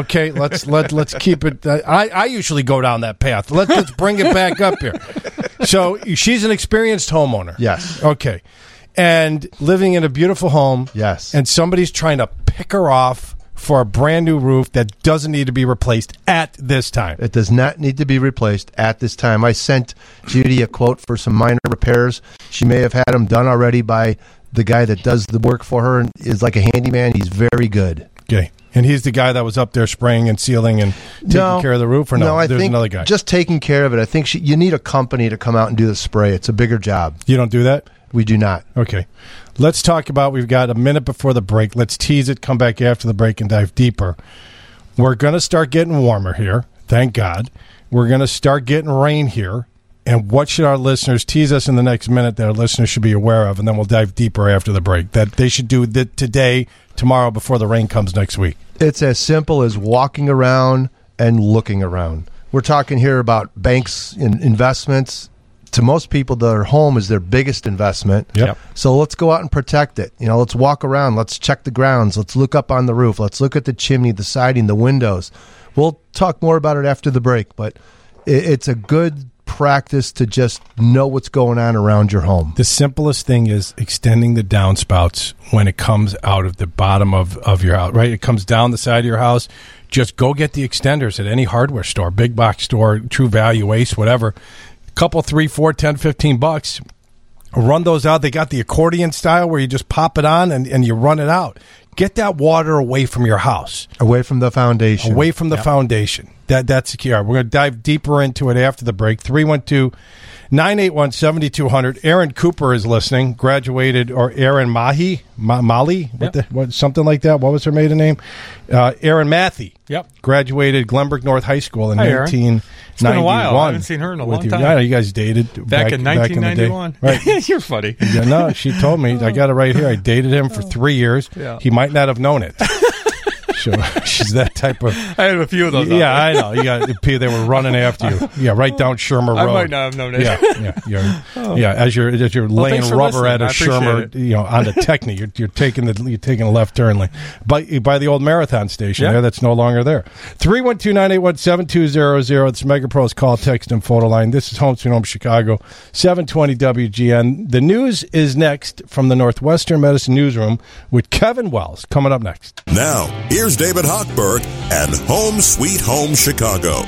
Let's keep it. I usually go down that path. Let's bring it back up here. So she's an experienced homeowner. Yes. Okay, and living in a beautiful home. Yes. And somebody's trying to pick her off for a brand new roof that doesn't need to be replaced at this time. It does not need to be replaced at this time. I sent Judy a quote for some minor repairs. She may have had them done already by the guy that does the work for her and is like a handyman. He's very good. Okay. And he's the guy that was up there spraying and sealing and taking care of the roof, or no? I There's think another guy. Just taking care of it. I think you need a company to come out and do the spray. It's a bigger job. You don't do that? We do not. Okay. Let's talk about, we've got a minute before the break. Let's tease it, come back after the break and dive deeper. We're going to start getting warmer here. Thank God. We're going to start getting rain here. And what should our listeners tease us in the next minute that our listeners should be aware of? And then we'll dive deeper after the break. That they should do today, tomorrow, before the rain comes next week. It's as simple as walking around and looking around. We're talking here about banks and investments. To most people, their home is their biggest investment. Yep. So let's go out and protect it. Let's walk around. Let's check the grounds. Let's look up on the roof. Let's look at the chimney, the siding, the windows. We'll talk more about it after the break, but it's a good practice to just know what's going on around your home. The simplest thing is extending the downspouts when it comes out of the bottom of your house, right? It comes down the side of your house. Just go get the extenders at any hardware store, big box store, True Value, Ace, whatever. Couple, $3, $4, $10, $15. Run those out. They got the accordion style where you just pop it on and you run it out. Get that water away from your house. Away from the foundation. Away from the foundation. That's the key. All right, we're going to dive deeper into it after the break. 312-981-7200. Aaron Cooper is listening. Graduated, or Aaron Mahi? Mali? What, something like that. What was her maiden name? Aaron Mathy. Yep. Graduated Glenbrook North High School in 1991. It's been a while. I haven't seen her in a long time. Yeah, you guys dated back in 1991. Right. You're funny. Yeah, no, she told me. I got it right here. I dated him for 3 years. Yeah. He might not have known it. So she's that type of. I had a few of those. Yeah, I know. You got they were running after you. Yeah, right down Shermer Road. I might not have known it. Yeah. As you're laying rubber at a Shermer, on the Techni, you're taking a left turn lane by the old Marathon station there. That's no longer there. 312-981-7200. It's MegaPro's call, text, and photo line. This is Home Sweet Home Chicago, 720 WGN. The news is next from the Northwestern Medicine Newsroom with Kevin Wells coming up next. Now, here's David Hochberg and Home Sweet Home Chicago.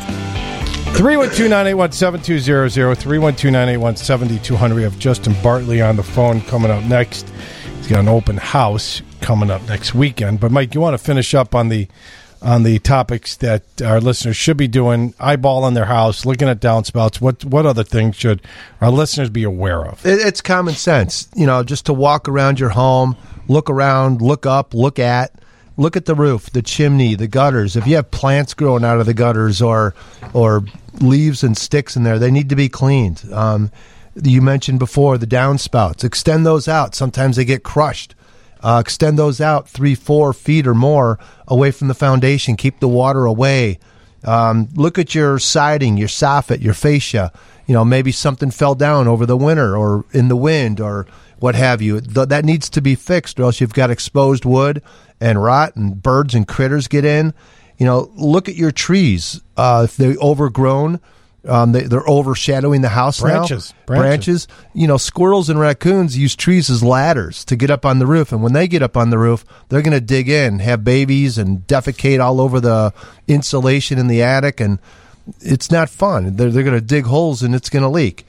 312-981-7200, 312-981-7200. We have Justin Bartley on the phone coming up next. He's got an open house coming up next weekend. But, Mike, you want to finish up on the topics that our listeners should be doing, eyeballing their house, looking at downspouts. What other things should our listeners be aware of? It's common sense, just to walk around your home, look around, look up, look at the roof, the chimney, the gutters. If you have plants growing out of the gutters or leaves and sticks in there, they need to be cleaned. You mentioned before the downspouts. Extend those out. Sometimes they get crushed. Extend those out 3-4 feet or more away from the foundation. Keep the water away. Look at your siding, your soffit, your fascia. Maybe something fell down over the winter or in the wind or what have you. That needs to be fixed, or else you've got exposed wood and rot, and birds and critters get in. Look at your trees. If they're overgrown, they're overshadowing the house branches. now. Branches. Squirrels and raccoons use trees as ladders to get up on the roof. And when they get up on the roof, they're going to dig in, have babies, and defecate all over the insulation in the attic. And it's not fun. They're going to dig holes and it's going to leak.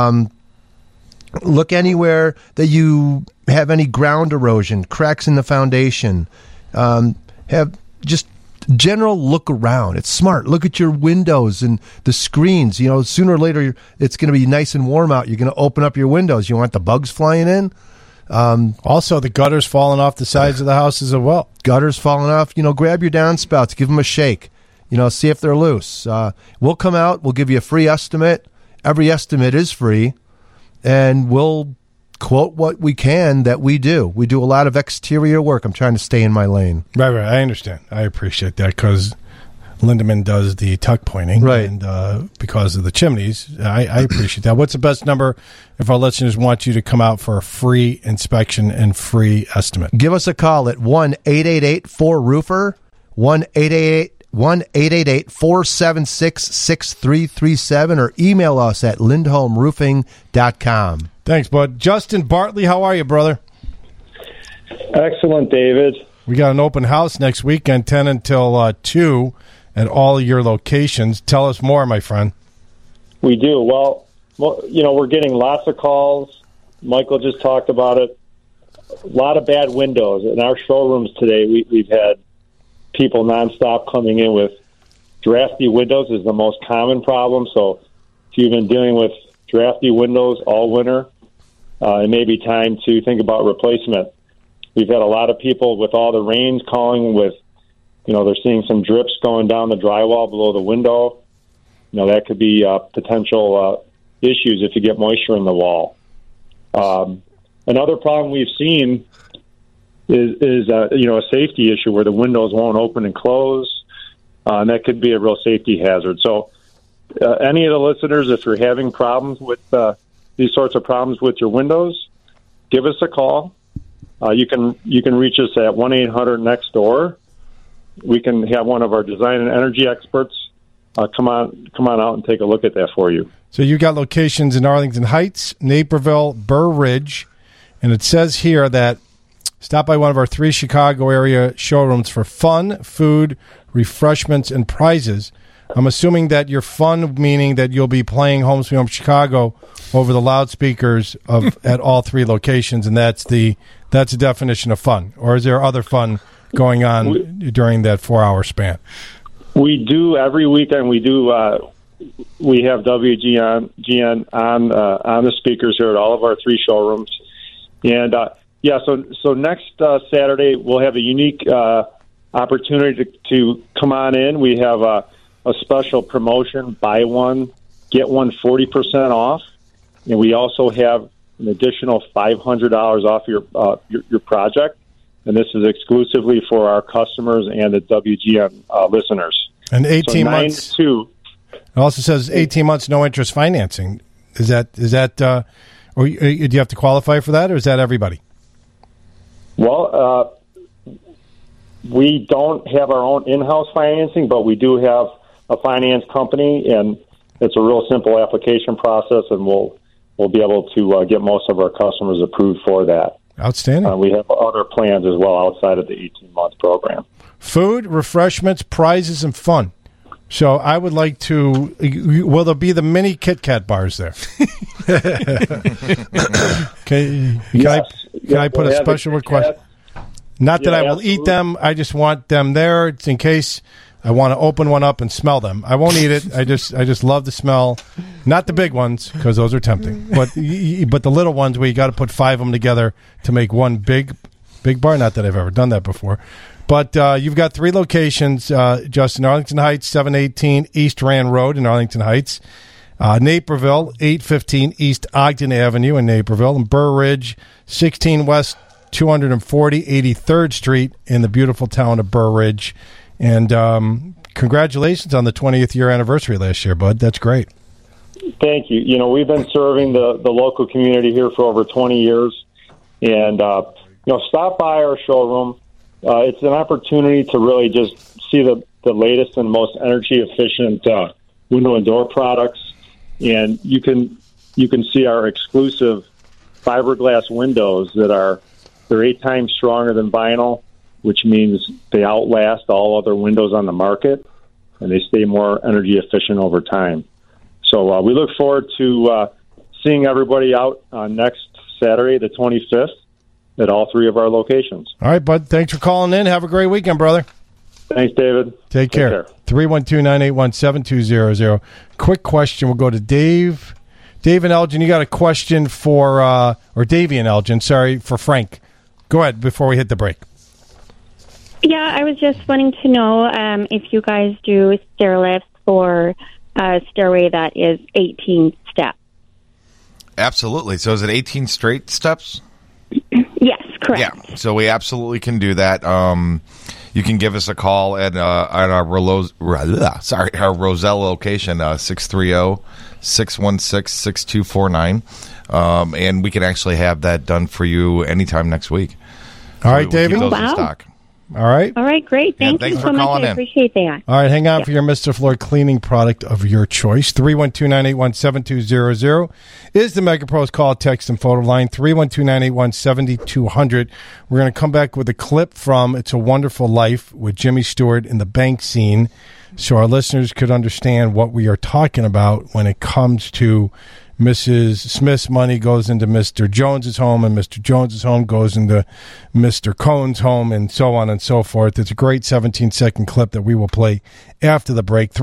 Look anywhere that you have any ground erosion, cracks in the foundation. Have just general look around. It's smart. Look at your windows and the screens. Sooner or later, it's going to be nice and warm out. You're going to open up your windows. You want the bugs flying in. Also, the gutters falling off the sides of the houses as well. Gutters falling off. Grab your downspouts. Give them a shake. See if they're loose. We'll come out. We'll give you a free estimate. Every estimate is free. And we'll quote what we can that we do. We do a lot of exterior work. I'm trying to stay in my lane. Right. I understand. I appreciate that because Lindemann does the tuck pointing. Right. And because of the chimneys, I appreciate that. What's the best number if our listeners want you to come out for a free inspection and free estimate? Give us a call at 1-888-4-ROOFER, 1-888-476-6337, or email us at lindholmroofing.com. Thanks, bud. Justin Bartley, how are you, brother? Excellent, David. We got an open house next weekend, 10 until 2 at all your locations. Tell us more, my friend. We do. Well, we're getting lots of calls. Michael just talked about it. A lot of bad windows. In our showrooms today, we've had people nonstop coming in with drafty windows is the most common problem. So if you've been dealing with drafty windows all winter, it may be time to think about replacement. We've had a lot of people with all the rains calling with, they're seeing some drips going down the drywall below the window. That could be potential issues if you get moisture in the wall. Another problem we've seen is a safety issue where the windows won't open and close, and that could be a real safety hazard. So any of the listeners, if you're having problems with these sorts of problems with your windows, give us a call. You can reach us at 1-800-NEXT-DOOR. We can have one of our design and energy experts come on out and take a look at that for you. So you got locations in Arlington Heights, Naperville, Burr Ridge, and it says here that stop by one of our 3 Chicago area showrooms for fun, food, refreshments, and prizes. I'm assuming that your fun meaning that you'll be playing Home Sweet Home Chicago over the loudspeakers at all 3 locations, and that's the definition of fun. Or is there other fun going on during that 4-hour span? We do every weekend. We do. We have WGN on the speakers here at all of our 3 showrooms, and So next Saturday we'll have a unique opportunity to come on in. We have a special promotion: buy one, get one 40% off, and we also have an additional $500 off your project. And this is exclusively for our customers and the WGN listeners. And 18 months. It also says 18 months, no interest financing. Is that or do you have to qualify for that, or is that everybody? Well, we don't have our own in-house financing, but we do have a finance company, and it's a real simple application process, and we'll be able to get most of our customers approved for that. Outstanding. We have other plans as well outside of the 18-month program. Food, refreshments, prizes, and fun. So I would like to. Will there be the mini Kit Kat bars there? Can I put a special request? Not that I will eat them. I just want them there. It's in case I want to open one up and smell them. I won't eat it. I just love the smell. Not the big ones, because those are tempting. But the little ones where you got to put 5 of them together to make one big bar. Not that I've ever done that before. But you've got 3 locations, Justin. Arlington Heights, 718 East Rand Road in Arlington Heights. Naperville, 815 East Ogden Avenue in Naperville. And Burr Ridge, 16 West 240 83rd Street in the beautiful town of Burr Ridge. And congratulations on the 20th year anniversary last year, bud. That's great. Thank you. We've been serving the local community here for over 20 years. And, stop by our showroom. It's an opportunity to really just see the latest and most energy efficient window and door products. And you can see our exclusive fiberglass windows they're 8 times stronger than vinyl, which means they outlast all other windows on the market, and they stay more energy efficient over time. So we look forward to seeing everybody out next Saturday, the 25th, at all 3 of our locations. All right, bud. Thanks for calling in. Have a great weekend, brother. Thanks, David. Take care. 312-981-7200. Quick question. We'll go to Dave. Dave and Elgin, you got a question for, or Davey and Elgin, sorry, for Frank. Go ahead before we hit the break. Yeah, I was just wanting to know if you guys do stair lifts for a stairway that is 18 steps. Absolutely. So is it 18 straight steps? Yes, correct. Yeah, so we absolutely can do that. You can give us a call at our Roselle location, 630-616-6249, and we can actually have that done for you anytime next week. All right, David. Oh, wow. Stock. All right. All right, great. Thank you so much. I appreciate that. All right, hang on for your Mr. Floor cleaning product of your choice. 312-981-7200 is the Mega Pros call, text, and photo line. 312-981-7200. We're going to come back with a clip from It's a Wonderful Life with Jimmy Stewart in the bank scene so our listeners could understand what we are talking about when it comes to Mrs. Smith's money goes into Mr. Jones's home, and Mr. Jones's home goes into Mr. Cohn's home, and so on and so forth. It's a great 17-second clip that we will play after the break.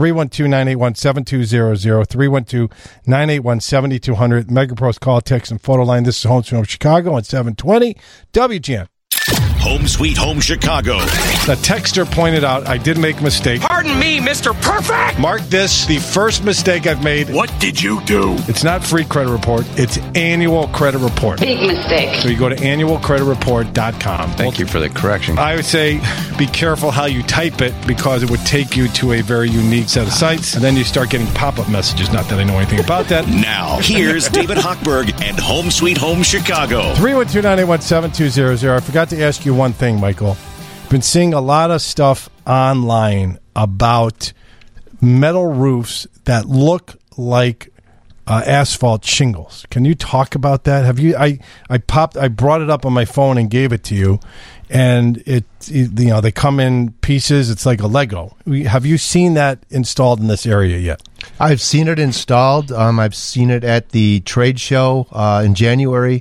312-981-7200, 312-981-7200. Megapros call, text, and photo line. This is Home Sweet Home Chicago at 720 WGN. Home Sweet Home Chicago. The texter pointed out I did make a mistake. Pardon me, Mr. Perfect! Mark this, the first mistake I've made. What did you do? It's not free credit report. It's annual credit report. Big mistake. So you go to annualcreditreport.com. Thank you for the correction. I would say be careful how you type it because it would take you to a very unique set of sites. And then you start getting pop-up messages. Not that I know anything about that. Now, here's David Hochberg and Home Sweet Home Chicago. 312-981-7200. I forgot to ask you one thing, Michael. Been seeing a lot of stuff online about metal roofs that look like asphalt shingles. Can you talk about that? Have you? I brought it up on my phone and gave it to you, and they come in pieces. It's like a Lego. Have you seen that installed in this area yet? I've seen it installed. I've seen it at the trade show in January.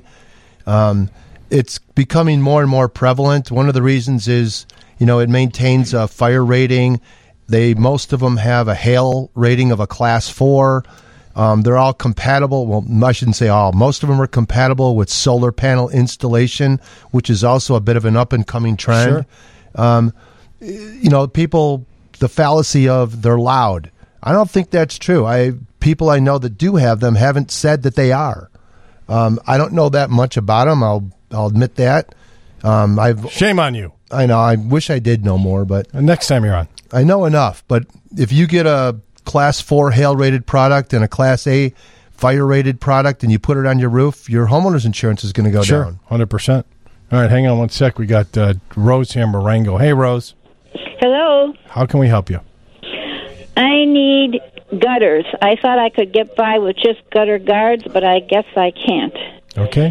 It's becoming more and more prevalent. One of the reasons is, it maintains a fire rating. Most of them have a hail rating of a class 4. They're all compatible. Well, I shouldn't say all. Most of them are compatible with solar panel installation, which is also a bit of an up-and-coming trend. Sure. People, the fallacy of they're loud. I don't think that's true. People I know that do have them haven't said that they are. I don't know that much about them. I'll admit that. Shame on you. I know. I wish I did know more, but next time you're on, I know enough. But if you get a Class 4 hail-rated product and a Class A fire-rated product, and you put it on your roof, your homeowner's insurance is going to go down. 100%. All right, hang on one sec. We got Rose here in Marengo. Hey, Rose. Hello. How can we help you? I need gutters. I thought I could get by with just gutter guards, but I guess I can't. Okay.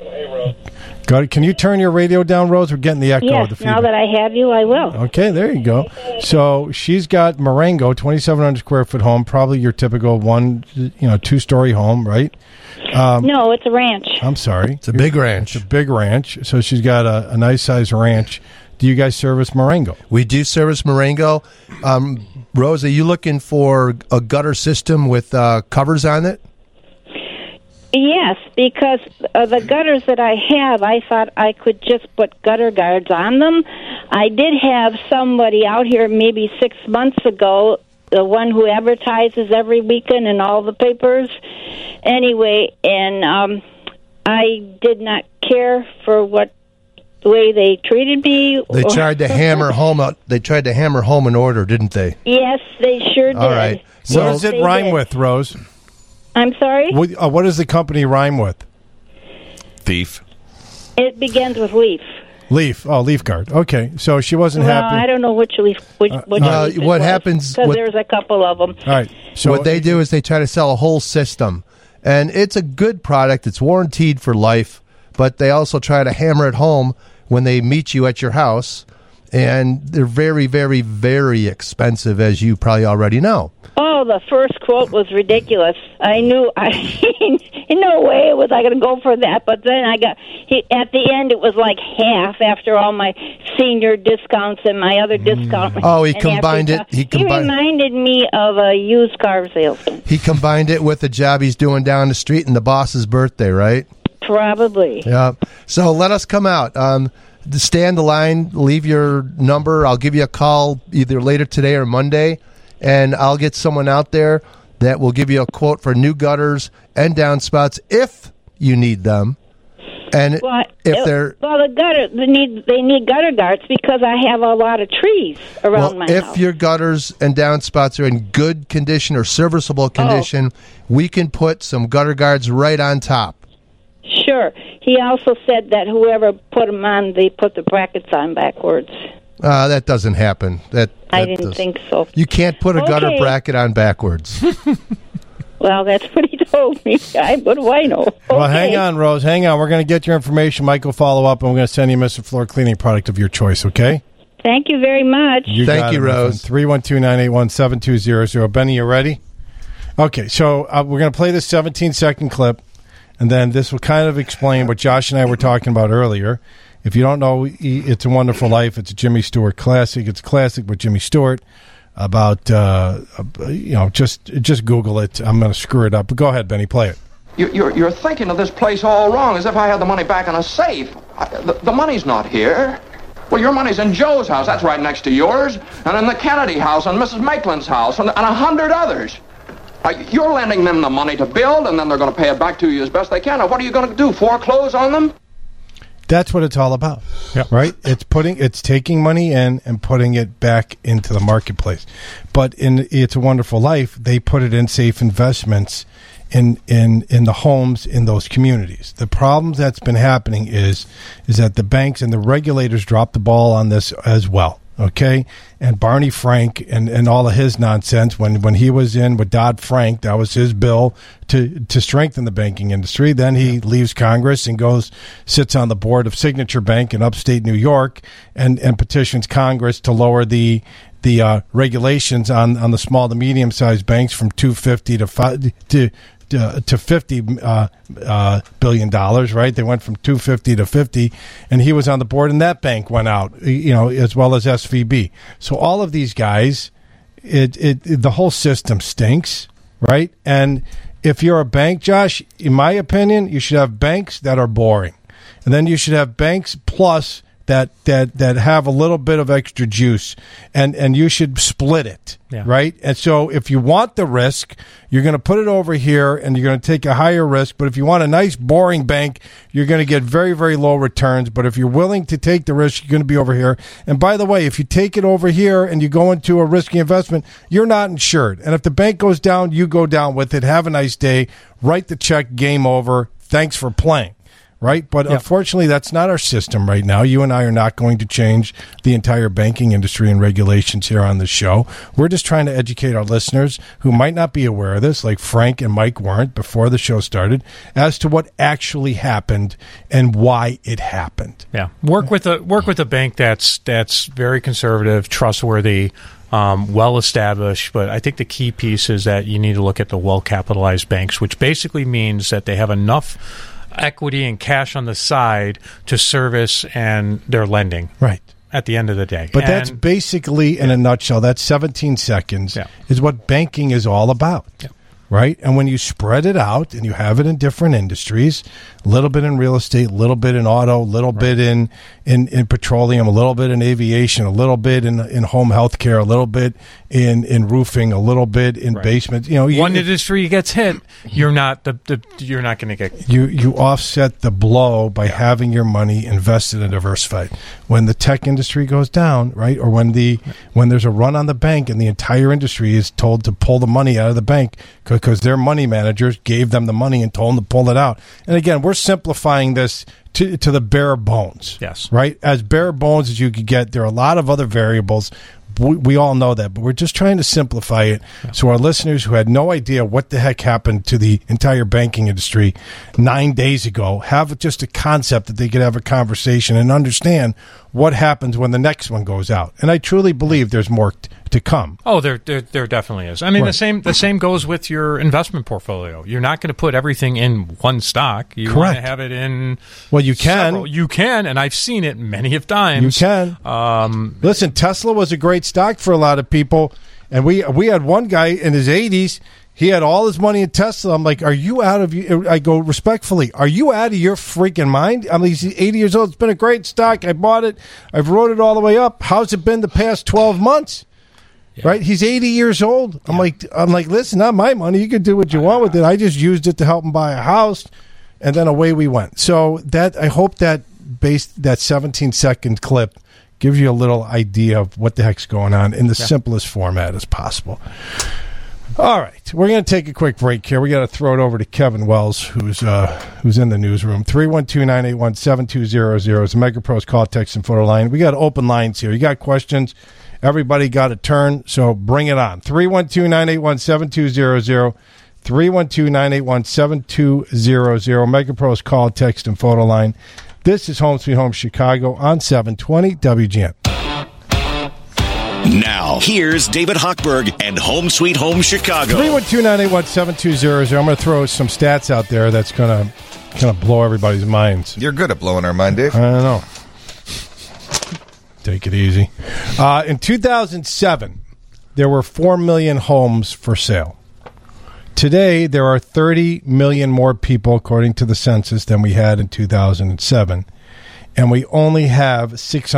Can you turn your radio down, Rose? We're getting the echo. Yes, of the feedback. now that I have you, I will. Okay, there you go. So she's got Marengo, 2,700 square foot home, probably your typical 2-story home, right? No, it's a ranch. I'm sorry. It's a big ranch. It's a big ranch. So she's got a nice size ranch. Do you guys service Marengo? We do service Marengo. Rose, are you looking for a gutter system with covers on it? Yes, because the gutters that I have, I thought I could just put gutter guards on them. I did have somebody out here maybe 6 months ago, the one who advertises every weekend in all the papers. Anyway, and I did not care for the way they treated me. They tried to hammer home an order, didn't they? Yes, they sure did. All right. So what does it rhyme with, Rose? I'm sorry? What does the company rhyme with? Thief. It begins with leaf. Leaf. Oh, leaf guard. Okay, so she wasn't happy. I don't know which leaf. Which leaf it what was, happens? Because there's a couple of them. All right. So what they do is they try to sell a whole system, and it's a good product. It's warranted for life, but they also try to hammer it home when they meet you at your house, and they're very, very, very expensive, as you probably already know. Oh, the first quote was ridiculous. I knew, in no way was I going to go for that. But then at the end, it was like half after all my senior discounts and my other discounts. Oh, he combined it. He reminded me of a used car salesman. He combined it with the job he's doing down the street and the boss's birthday, right? Probably. Yeah. So let us come out. Stay on the line. Leave your number. I'll give you a call either later today or Monday. And I'll get someone out there that will give you a quote for new gutters and downspouts if you need them. And the gutter they need gutter guards because I have a lot of trees around my house. If your gutters and downspouts are in good condition or serviceable condition, we can put some gutter guards right on top. Sure. He also said that whoever put them on, they put the brackets on backwards. That doesn't happen. I didn't think so. You can't put a gutter bracket on backwards. Well, that's what he told me. What do I know? Well, hang on, Rose. Hang on. We're going to get your information. Mike will follow up, and we're going to send you a Mr. Floor cleaning product of your choice, okay? Thank you very much. Thank you, Rose. 312-981-7200. Benny, you ready? Okay, so we're going to play this 17-second clip, and then this will kind of explain what Josh and I were talking about earlier. If you don't know, It's a Wonderful Life. It's a Jimmy Stewart classic. It's a classic with Jimmy Stewart about, just Google it. I'm going to screw it up. But go ahead, Benny, play it. You're thinking of this place all wrong, as if I had the money back in a safe. The money's not here. Well, your money's in Joe's house. That's right next to yours. And in the Kennedy house, and Mrs. Maitland's house, and 100 others. You're lending them the money to build, and then they're going to pay it back to you as best they can. Now, what are you going to do, foreclose on them? That's what it's all about, right? It's taking money in and putting it back into the marketplace. But in It's a Wonderful Life, they put it in safe investments in the homes in those communities. The problem that's been happening is that the banks and the regulators dropped the ball on this as well. Okay, and Barney Frank and all of his nonsense when he was in with Dodd-Frank, that was his bill to strengthen the banking industry. Then he leaves Congress and sits on the board of Signature Bank in upstate New York and petitions Congress to lower the regulations on the small to medium sized banks from $250 to $50 billion, right? They went from 250 to 50, and he was on the board, and that bank went out, as well as SVB. So all of these guys, the whole system stinks, right? And if you're a bank, Josh, in my opinion, you should have banks that are boring, and then you should have banks plus that have a little bit of extra juice, and you should split it, right? And so if you want the risk, you're going to put it over here, and you're going to take a higher risk. But if you want a nice, boring bank, you're going to get very, very low returns. But if you're willing to take the risk, you're going to be over here. And by the way, if you take it over here and you go into a risky investment, you're not insured. And if the bank goes down, you go down with it. Have a nice day. Write the check. Game over. Thanks for playing. Right? But unfortunately, that's not our system right now. You and I are not going to change the entire banking industry and regulations here on the show. We're just trying to educate our listeners who might not be aware of this, like Frank and Mike weren't before the show started, as to what actually happened and why it happened. Yeah. Work with a bank that's very conservative, trustworthy, well established, but I think the key piece is that you need to look at the well capitalized banks, which basically means that they have enough equity and cash on the side to service and their lending. Right. At the end of the day. But that's basically, in a nutshell, that 17 seconds is what banking is all about. Yeah. Right? And when you spread it out and you have it in different industries, a little bit in real estate, a little bit in auto, a little bit in petroleum, a little bit in aviation, a little bit in home health care, a little bit in roofing, a little bit in basement. One industry gets hit, you're not you're not going to get you offset the blow by having your money invested and diversified. When the tech industry goes down, right, or when there's a run on the bank and the entire industry is told to pull the money out of the bank because because their money managers gave them the money and told them to pull it out. And again, we're simplifying this to the bare bones. Yes. Right? As bare bones as you could get. There are a lot of other variables. We all know that, but we're just trying to simplify it so our listeners who had no idea what the heck happened to the entire banking industry 9 days ago have just a concept that they could have a conversation and understand what happens when the next one goes out. And I truly believe there's more to come. Oh, there definitely is. I mean, the same goes with your investment portfolio. You're not going to put everything in one stock. You want to have it in. Well, you can. Several. You can, and I've seen it many of times. You can. Listen, Tesla was a great stock for a lot of people, and we had one guy in his 80s. He had all his money in Tesla. I'm like, are you out of your... I go, respectfully, are you out of your freaking mind? I mean, he's 80 years old. It's been a great stock. I bought it. I've rode it all the way up. How's it been the past 12 months? Yeah. Right? He's 80 years old. I'm like, listen, not my money. You can do what you want with it. I just used it to help him buy a house, and then away we went. So I hope that 17-second clip gives you a little idea of what the heck's going on in the simplest format as possible. All right, we're going to take a quick break here. We got to throw it over to Kevin Wells, who's in the newsroom. 312-981-7200 is the MegaPros call, text, and photo line. We got open lines here. You got questions? Everybody got a turn, so bring it on. 312-981-7200, 312-981-7200, MegaPros call, text, and photo line. This is Home Sweet Home Chicago on 720 WGN. Now, here's David Hochberg and Home Sweet Home Chicago. 312-981-7200. I'm going to throw some stats out there that's going to kind of blow everybody's minds. You're good at blowing our mind, Dave. I don't know. Take it easy. In 2007, there were 4 million homes for sale. Today, there are 30 million more people, according to the census, than we had in 2007. And we only have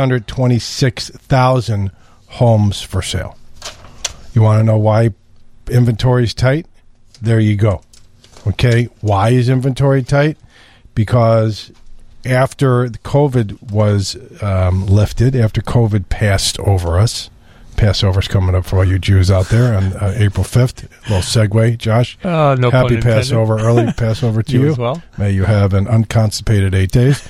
626,000 homes for sale. You want to know why inventory is tight? There you go. Okay, why is inventory tight? Because after COVID was lifted, after COVID passed over us, Passover's coming up for all you Jews out there on April 5th. A little segue, Josh. No Happy Passover, early Passover to you. As well. May you have an unconstipated 8 days.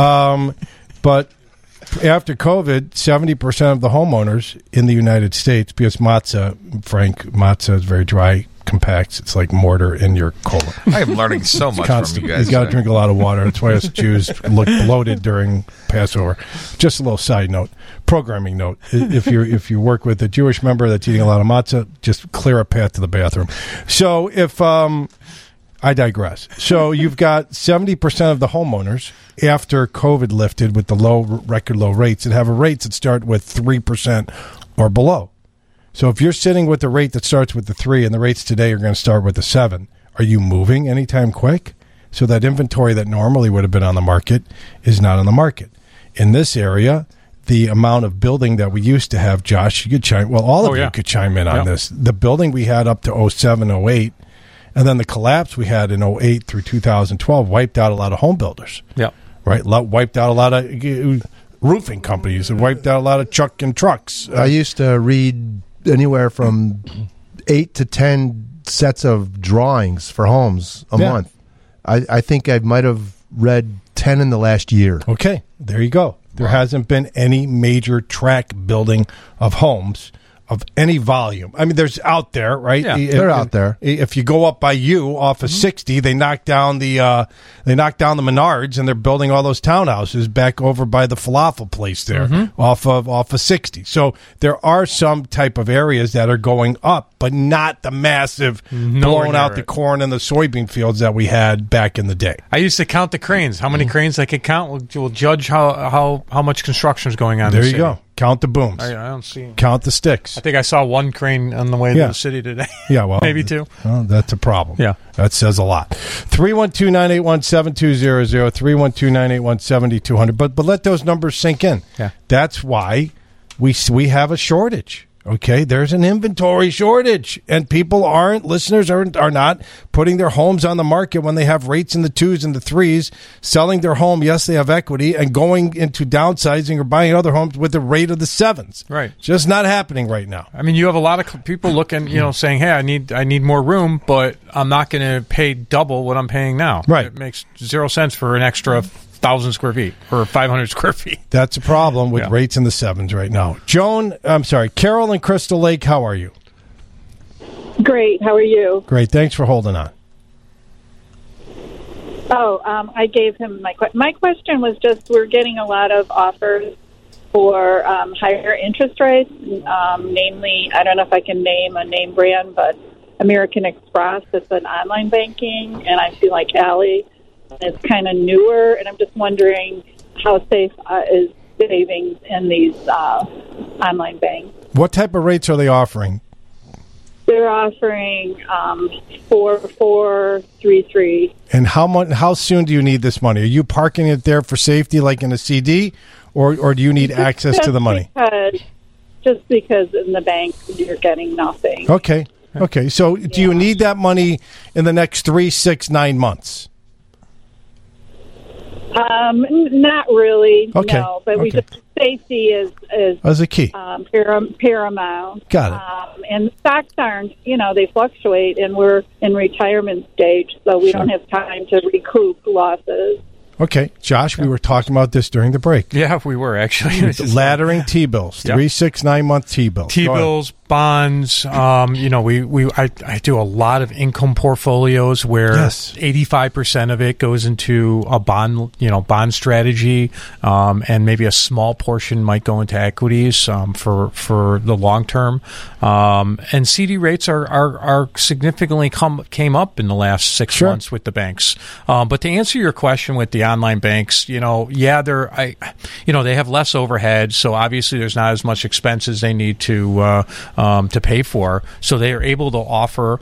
But after COVID, 70% of the homeowners in the United States, because matzah is very dry, compacts. It's like mortar in your colon. I am learning so much from you guys. You got to drink a lot of water. That's why us Jews look bloated during Passover. Just a little side note, programming note. If you work with a Jewish member that's eating a lot of matzah, just clear a path to the bathroom. So if I digress. So you've got 70% of the homeowners after COVID lifted with the record low rates that have a rates that start with 3% or below. So if you're sitting with a rate that starts with the 3 and the rates today are going to start with the 7, are you moving anytime quick? So that inventory that normally would have been on the market is not on the market. In this area, the amount of building that we used to have, Josh, you could chime. Well, all of you could chime in on this. The building we had up to 07, 08, and then the collapse we had in 08 through 2012 wiped out a lot of home builders. Yeah. Right? Wiped out a lot of roofing companies. It wiped out a lot of trucks. I used to read anywhere from 8 to 10 sets of drawings for homes a month. I think I might have read 10 in the last year. Okay, there you go. There hasn't been any major track building of homes of any volume. I mean, there's out there, right? Yeah, they're out there. If you go up by you off of 60, they knock down the Menards, and they're building all those townhouses back over by the falafel place there off of 60. So there are some type of areas that are going up, but not the massive blowing out the corn and the soybean fields that we had back in the day. I used to count the cranes. How many cranes I could count will judge how much construction is going on. There in the you city. go. Count the booms. I don't see. Count the sticks. I think I saw one crane on the way to the city today. Yeah, well, maybe two. Well, that's a problem. Yeah, that says a lot. 312-981-7200, 312-981-7200. But let those numbers sink in. Yeah, that's why we have a shortage Okay, there's an inventory shortage, and listeners are not putting their homes on the market when they have rates in the 2s and the 3s, selling their home. Yes, they have equity, and going into downsizing or buying other homes with the rate of the 7s. Right, just not happening right now. I mean, you have a lot of people looking, saying, "Hey, I need more room, but I'm not going to pay double what I'm paying now." Right, it makes 0 sense for an extra 1,000 square feet or 500 square feet. That's a problem with rates in the 7s right now. Carol in Crystal Lake, how are you? Great. How are you? Great. Thanks for holding on. I gave him my question was just we're getting a lot of offers for higher interest rates, namely, I don't know if I can name a name brand, but American Express. It's an online banking, and I feel like Ally. It's kind of newer, and I'm just wondering how safe is savings in these online banks. What type of rates are they offering? They're offering 4.33. And how soon do you need this money? Are you parking it there for safety, like in a CD, or do you need access to the money? Just because in the bank you're getting nothing. Okay. So do you need that money in the next 3, 6, 9 months? Not really. Okay. No, but safety is as a key paramount. Got it. And stocks aren't, they fluctuate, and we're in retirement stage, so we don't have time to recoup losses. Okay, Josh, we were talking about this during the break. Yeah, we were actually laddering T-bills, 3, 6, 9 month T-bills. T-bills, bonds. I do a lot of income portfolios where 85% of it goes into a bond strategy, and maybe a small portion might go into equities for the long term. And CD rates are significantly came up in the last 6 months with the banks. But to answer your question with the online banks, they have less overhead, so obviously there's not as much expenses they need to pay for. So they are able to offer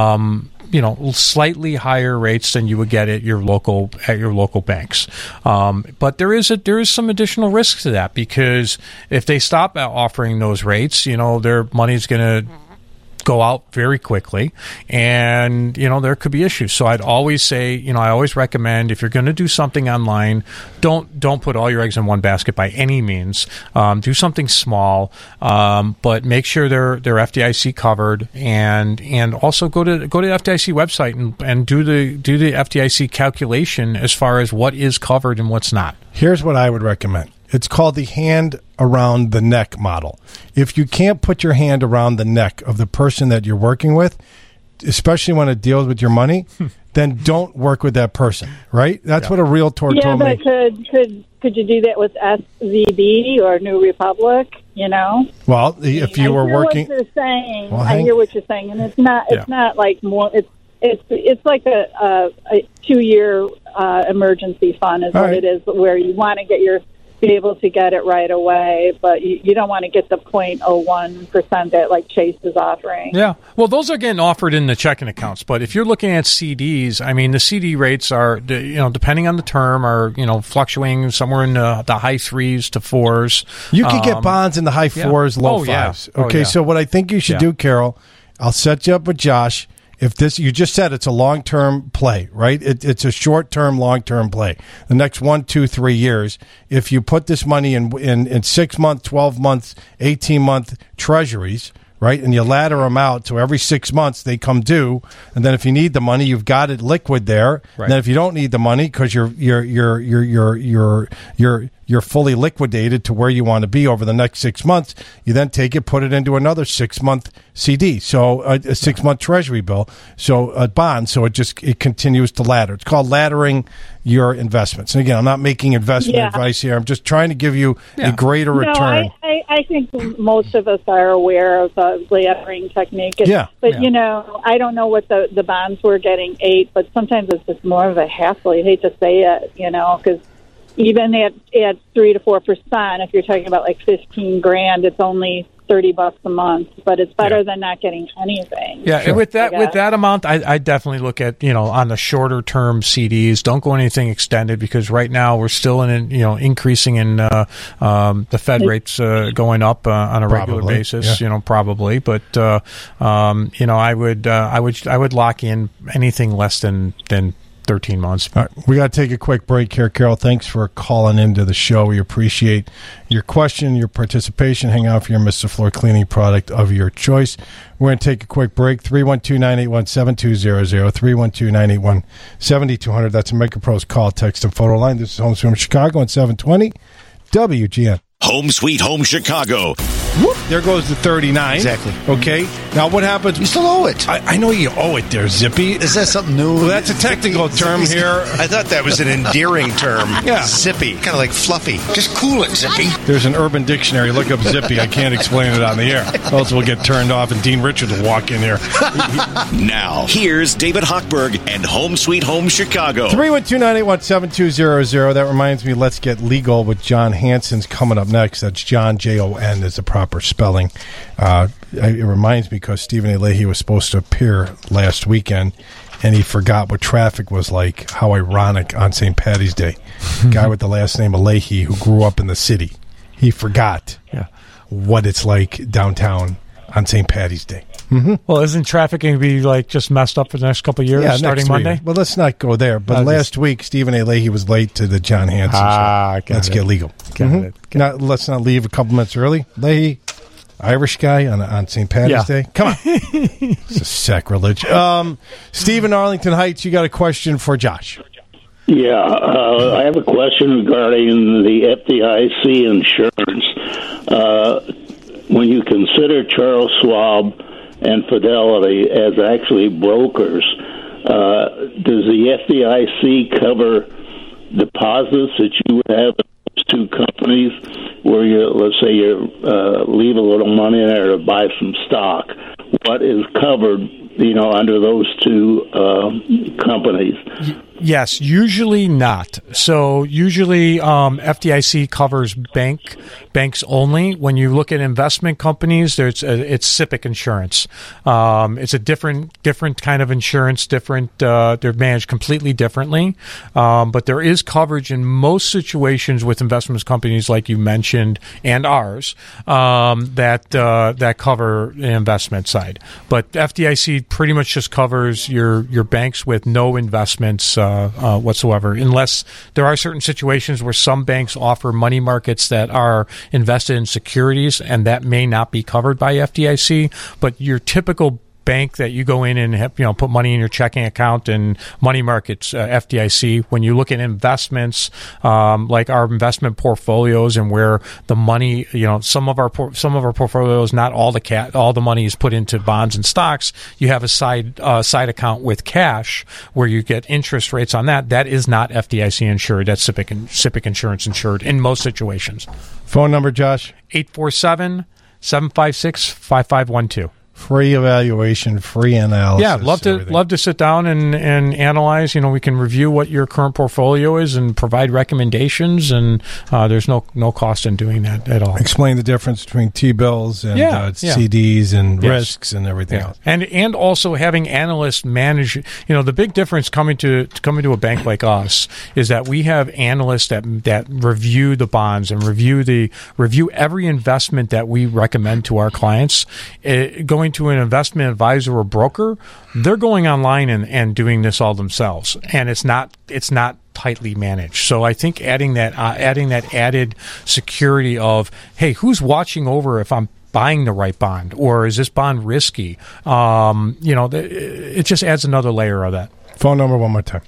slightly higher rates than you would get at your local banks. But there is some additional risk to that, because if they stop offering those rates, their money's going to go out very quickly, and there could be issues. So I'd always say, I always recommend, if you're going to do something online, don't put all your eggs in one basket by any means. Do something small, but make sure they're FDIC covered, and also go to the FDIC website and do the FDIC calculation as far as what is covered and what's not. Here's what I would recommend. It's called the hand around the neck model. If you can't put your hand around the neck of the person that you're working with, especially when it deals with your money, then don't work with that person, right? That's what a realtor told me. Yeah, but could you do that with SVB or New Republic, Well, if you were working... What you're saying. I hear what you're saying, and it's not like more... It's like a 2-year emergency fund is what it is, where you want to be able to get it right away, but you don't want to get the 0.01% that like Chase is offering. Yeah, well, those are getting offered in the checking accounts, but if you're looking at CDs, I mean, the CD rates are, depending on the term, are fluctuating somewhere in the high 3s to 4s. You could get bonds in the high 4s, low 5s. Yeah. Okay, so what I think you should do, Carol, I'll set you up with Josh. If this, you just said it's a long-term play, right? It's a short-term, long-term play. The next 1, 2, 3 years, if you put this money in 6-month, 12-month, 18-month treasuries, right, and you ladder them out, so every 6 months they come due, and then if you need the money, you've got it liquid there. Right. And then if you don't need the money because you're fully liquidated to where you want to be over the next 6 months, you then take it, put it into another 6-month CD, so a 6-month treasury bill, so a bond, so it continues to ladder. It's called laddering your investments. And again, I'm not making investment advice here. I'm just trying to give you a greater return. I think most of us are aware of the laddering technique. But, I don't know what the bonds were getting 8, but sometimes it's just more of a hassle. You hate to say it, because even at 3 to 4%, if you're talking about like $15,000, it's only $30 a month, but it's better than not getting anything. Yeah, and with that amount, I definitely look at, on the shorter term CDs. Don't go anything extended, because right now we're still increasing in the Fed rates going up on a regular basis. Probably, but I would lock in anything less than 13 months. All right, we got to take a quick break here. Carol, thanks for calling into the show. We appreciate your question, your participation. Hang out for your Mr. Floor cleaning product of your choice. We're going to take a quick break. 312-981-7200, 312-981-7200. That's a MegaPros call, text, and photo line. This is Home Sweet Home Chicago on 720 WGN. Home Sweet Home Chicago. Whoop, there goes the 39. Exactly. Okay. Now what happens? You still owe it. I know you owe it there, Zippy. Is that something new? Well, that's a technical term here. I thought that was an endearing term. Yeah. Zippy. Kind of like fluffy. Just cool it, Zippy. There's an Urban Dictionary. Look up Zippy. I can't explain it on the air. Else we'll get turned off and Dean Richards will walk in here. Now, here's David Hochberg and Home Sweet Home Chicago. 312-981-7200. That reminds me, Let's Get Legal with John Hansen's coming up next. That's John, Jon, is the proper spelling. It reminds me because Stephen A. Leahy was supposed to appear last weekend, and he forgot what traffic was like. How ironic on St. Paddy's Day. Guy with the last name of Leahy who grew up in the city. He forgot what it's like downtown on St. Paddy's Day. Mm-hmm. Well, isn't traffic going to be just messed up for the next couple of years, starting Monday? Well, let's not go there. But last week, Stephen A. Leahy was late to the John Hansen show. Let's Get Legal. Let's not leave a couple minutes early. Leahy, Irish guy on St. Paddy's Day. Come on. It's a sacrilege. Stephen, Arlington Heights, you got a question for Josh. Yeah, I have a question regarding the FDIC insurance. When you consider Charles Schwab and Fidelity as actually brokers, does the FDIC cover deposits that you would have in those two companies where let's say you leave a little money in there to buy some stock? What is covered, under those two companies? Yes, usually not. So usually FDIC covers banks only. When you look at investment companies, it's SIPC insurance. It's a different kind of insurance. They're managed completely differently. But there is coverage in most situations with investment companies, like you mentioned, and ours, that cover the investment side. But FDIC pretty much just covers your banks with no investments whatsoever, unless there are certain situations where some banks offer money markets that are invested in securities, and that may not be covered by FDIC. But your typical bank that you go in and have, put money in your checking account and money markets, FDIC. When you look at investments, like our investment portfolios and where the money, some of our portfolios, not all the money is put into bonds and stocks. You have a side account with cash where you get interest rates on that. That is not FDIC insured. That's SIPC insurance insured in most situations. Phone number, Josh? 847-756-5512. Free evaluation, free analysis. Yeah, love to sit down and analyze. We can review what your current portfolio is and provide recommendations, and there's no cost in doing that at all. Explain the difference between T-bills and CDs and risks and everything else. And also having analysts manage. The big difference coming to a bank like us is that we have analysts that review the bonds and review every investment that we recommend to our clients. Going to an investment advisor or broker, they're going online and doing this all themselves, and it's not tightly managed. So I think adding that added security of, hey, who's watching over if I'm buying the right bond, or is this bond risky? It just adds another layer of that. Phone number one more time.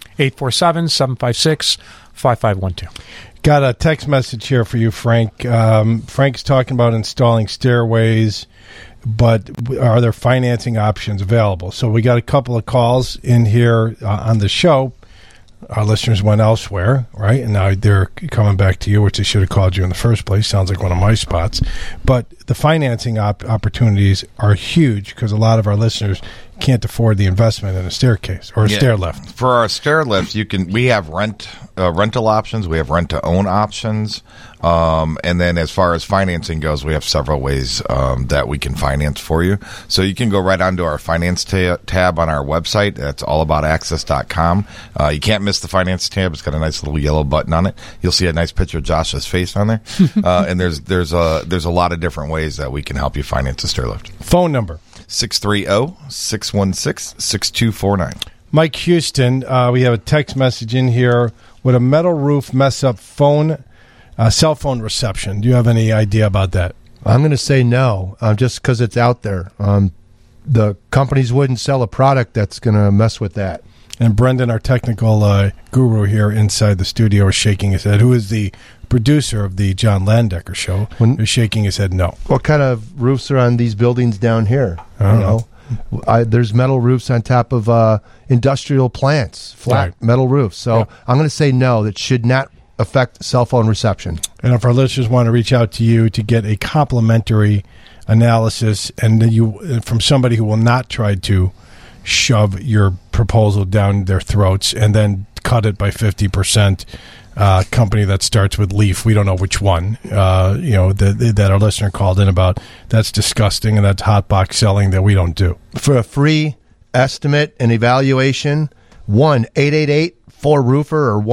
847-756-5512. Got a text message here for you, Frank. Frank's talking about installing stairways, but are there financing options available? So we got a couple of calls in here on the show. Our listeners went elsewhere, right? And now they're coming back to you, which they should have called you in the first place. Sounds like one of my spots. But the financing opportunities are huge because a lot of our listeners can't afford the investment in a staircase or a stair lift. For our stair lifts, we have rental options, we have rent to own options, and then as far as financing goes, we have several ways that we can finance for you. So you can go right onto our finance tab on our website. That's allaboutaccess.com. You can't miss the finance tab. It's got a nice little yellow button on it. You'll see a nice picture of Josh's face on there. And there's a lot of different ways that we can help you finance a stair lift. Phone number 630-616-6249. Mike Houston, we have a text message in here. Would a metal roof mess up cell phone reception? Do you have any idea about that? I'm going to say no, just because it's out there. The companies wouldn't sell a product that's going to mess with that. And Brendan, our technical guru here inside the studio, is shaking his head. Who is the producer of the John Landecker show? Is shaking his head no. What kind of roofs are on these buildings down here? I don't know. There's metal roofs on top of industrial plants, flat metal roofs. So I'm going to say no, that should not affect cell phone reception. And if our listeners want to reach out to you to get a complimentary analysis and then from somebody who will not try to shove your proposal down their throats and then cut it by 50%, company that starts with Leaf, we don't know which one, that our listener called in about, that's disgusting and that's hot box selling that we don't do. For a free estimate and evaluation, 1-888-4-ROOFER or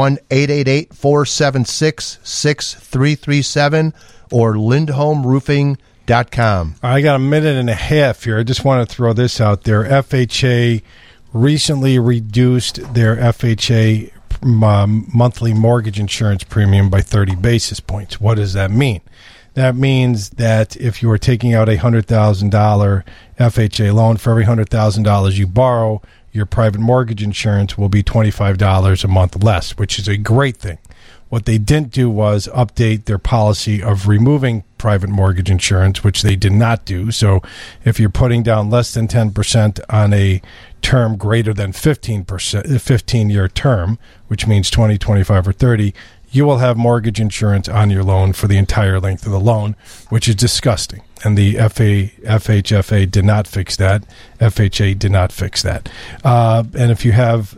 1-888-476-6337 or LindholmRoofing.com. I got a minute and a half here. I just want to throw this out there. FHA recently reduced their FHA monthly mortgage insurance premium by 30 basis points. What does that mean? That means that if you are taking out a $100,000 FHA loan, for every $100,000 you borrow, your private mortgage insurance will be $25 a month less, which is a great thing. What they didn't do was update their policy of removing private mortgage insurance, which they did not do. So if you're putting down less than 10% on a term greater than 15-year term, which means 20, 25, or 30, you will have mortgage insurance on your loan for the entire length of the loan, which is disgusting. And the FHFA did not fix that. FHA did not fix that. And if you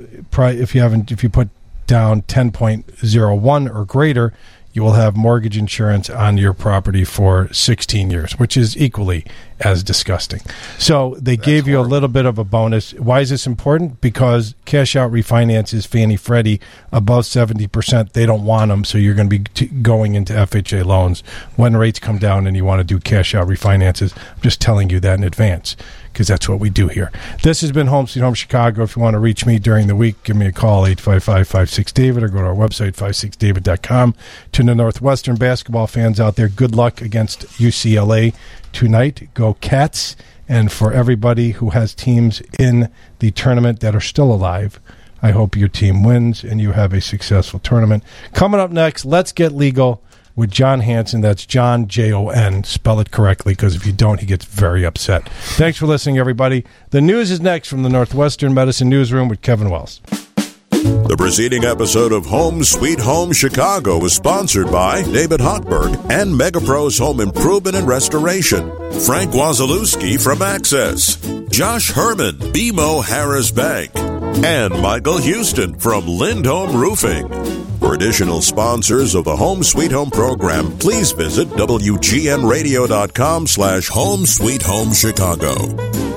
put down 10.01 or greater, you will have mortgage insurance on your property for 16 years, which is equally as disgusting. So they gave you a little bit of a bonus. Why is this important? Because cash out refinances, Fannie Freddie, above 70%, they don't want them, so you're going to be going into FHA loans when rates come down and you want to do cash out refinances. I'm just telling you that in advance, because that's what we do here. This has been Home Sweet Home Chicago. If you want to reach me during the week, give me a call, 855-56-DAVID, or go to our website, 56david.com. To the Northwestern basketball fans out there, good luck against UCLA tonight. Go Cats. And for everybody who has teams in the tournament that are still alive, I hope your team wins and you have a successful tournament. Coming up next, Let's Get Legal with John Hanson. That's John, Jon. Spell it correctly, because if you don't, he gets very upset. Thanks for listening, everybody. The news is next from the Northwestern Medicine Newsroom with Kevin Wells. The preceding episode of Home Sweet Home Chicago was sponsored by David Hochberg and MegaPros Home Improvement and Restoration, Frank Wazalewski from Access, Josh Herman, BMO Harris Bank, and Michael Houston from Lindholm Roofing. For additional sponsors of the Home Sweet Home program, please visit WGNradio.com/Home Sweet Home Chicago.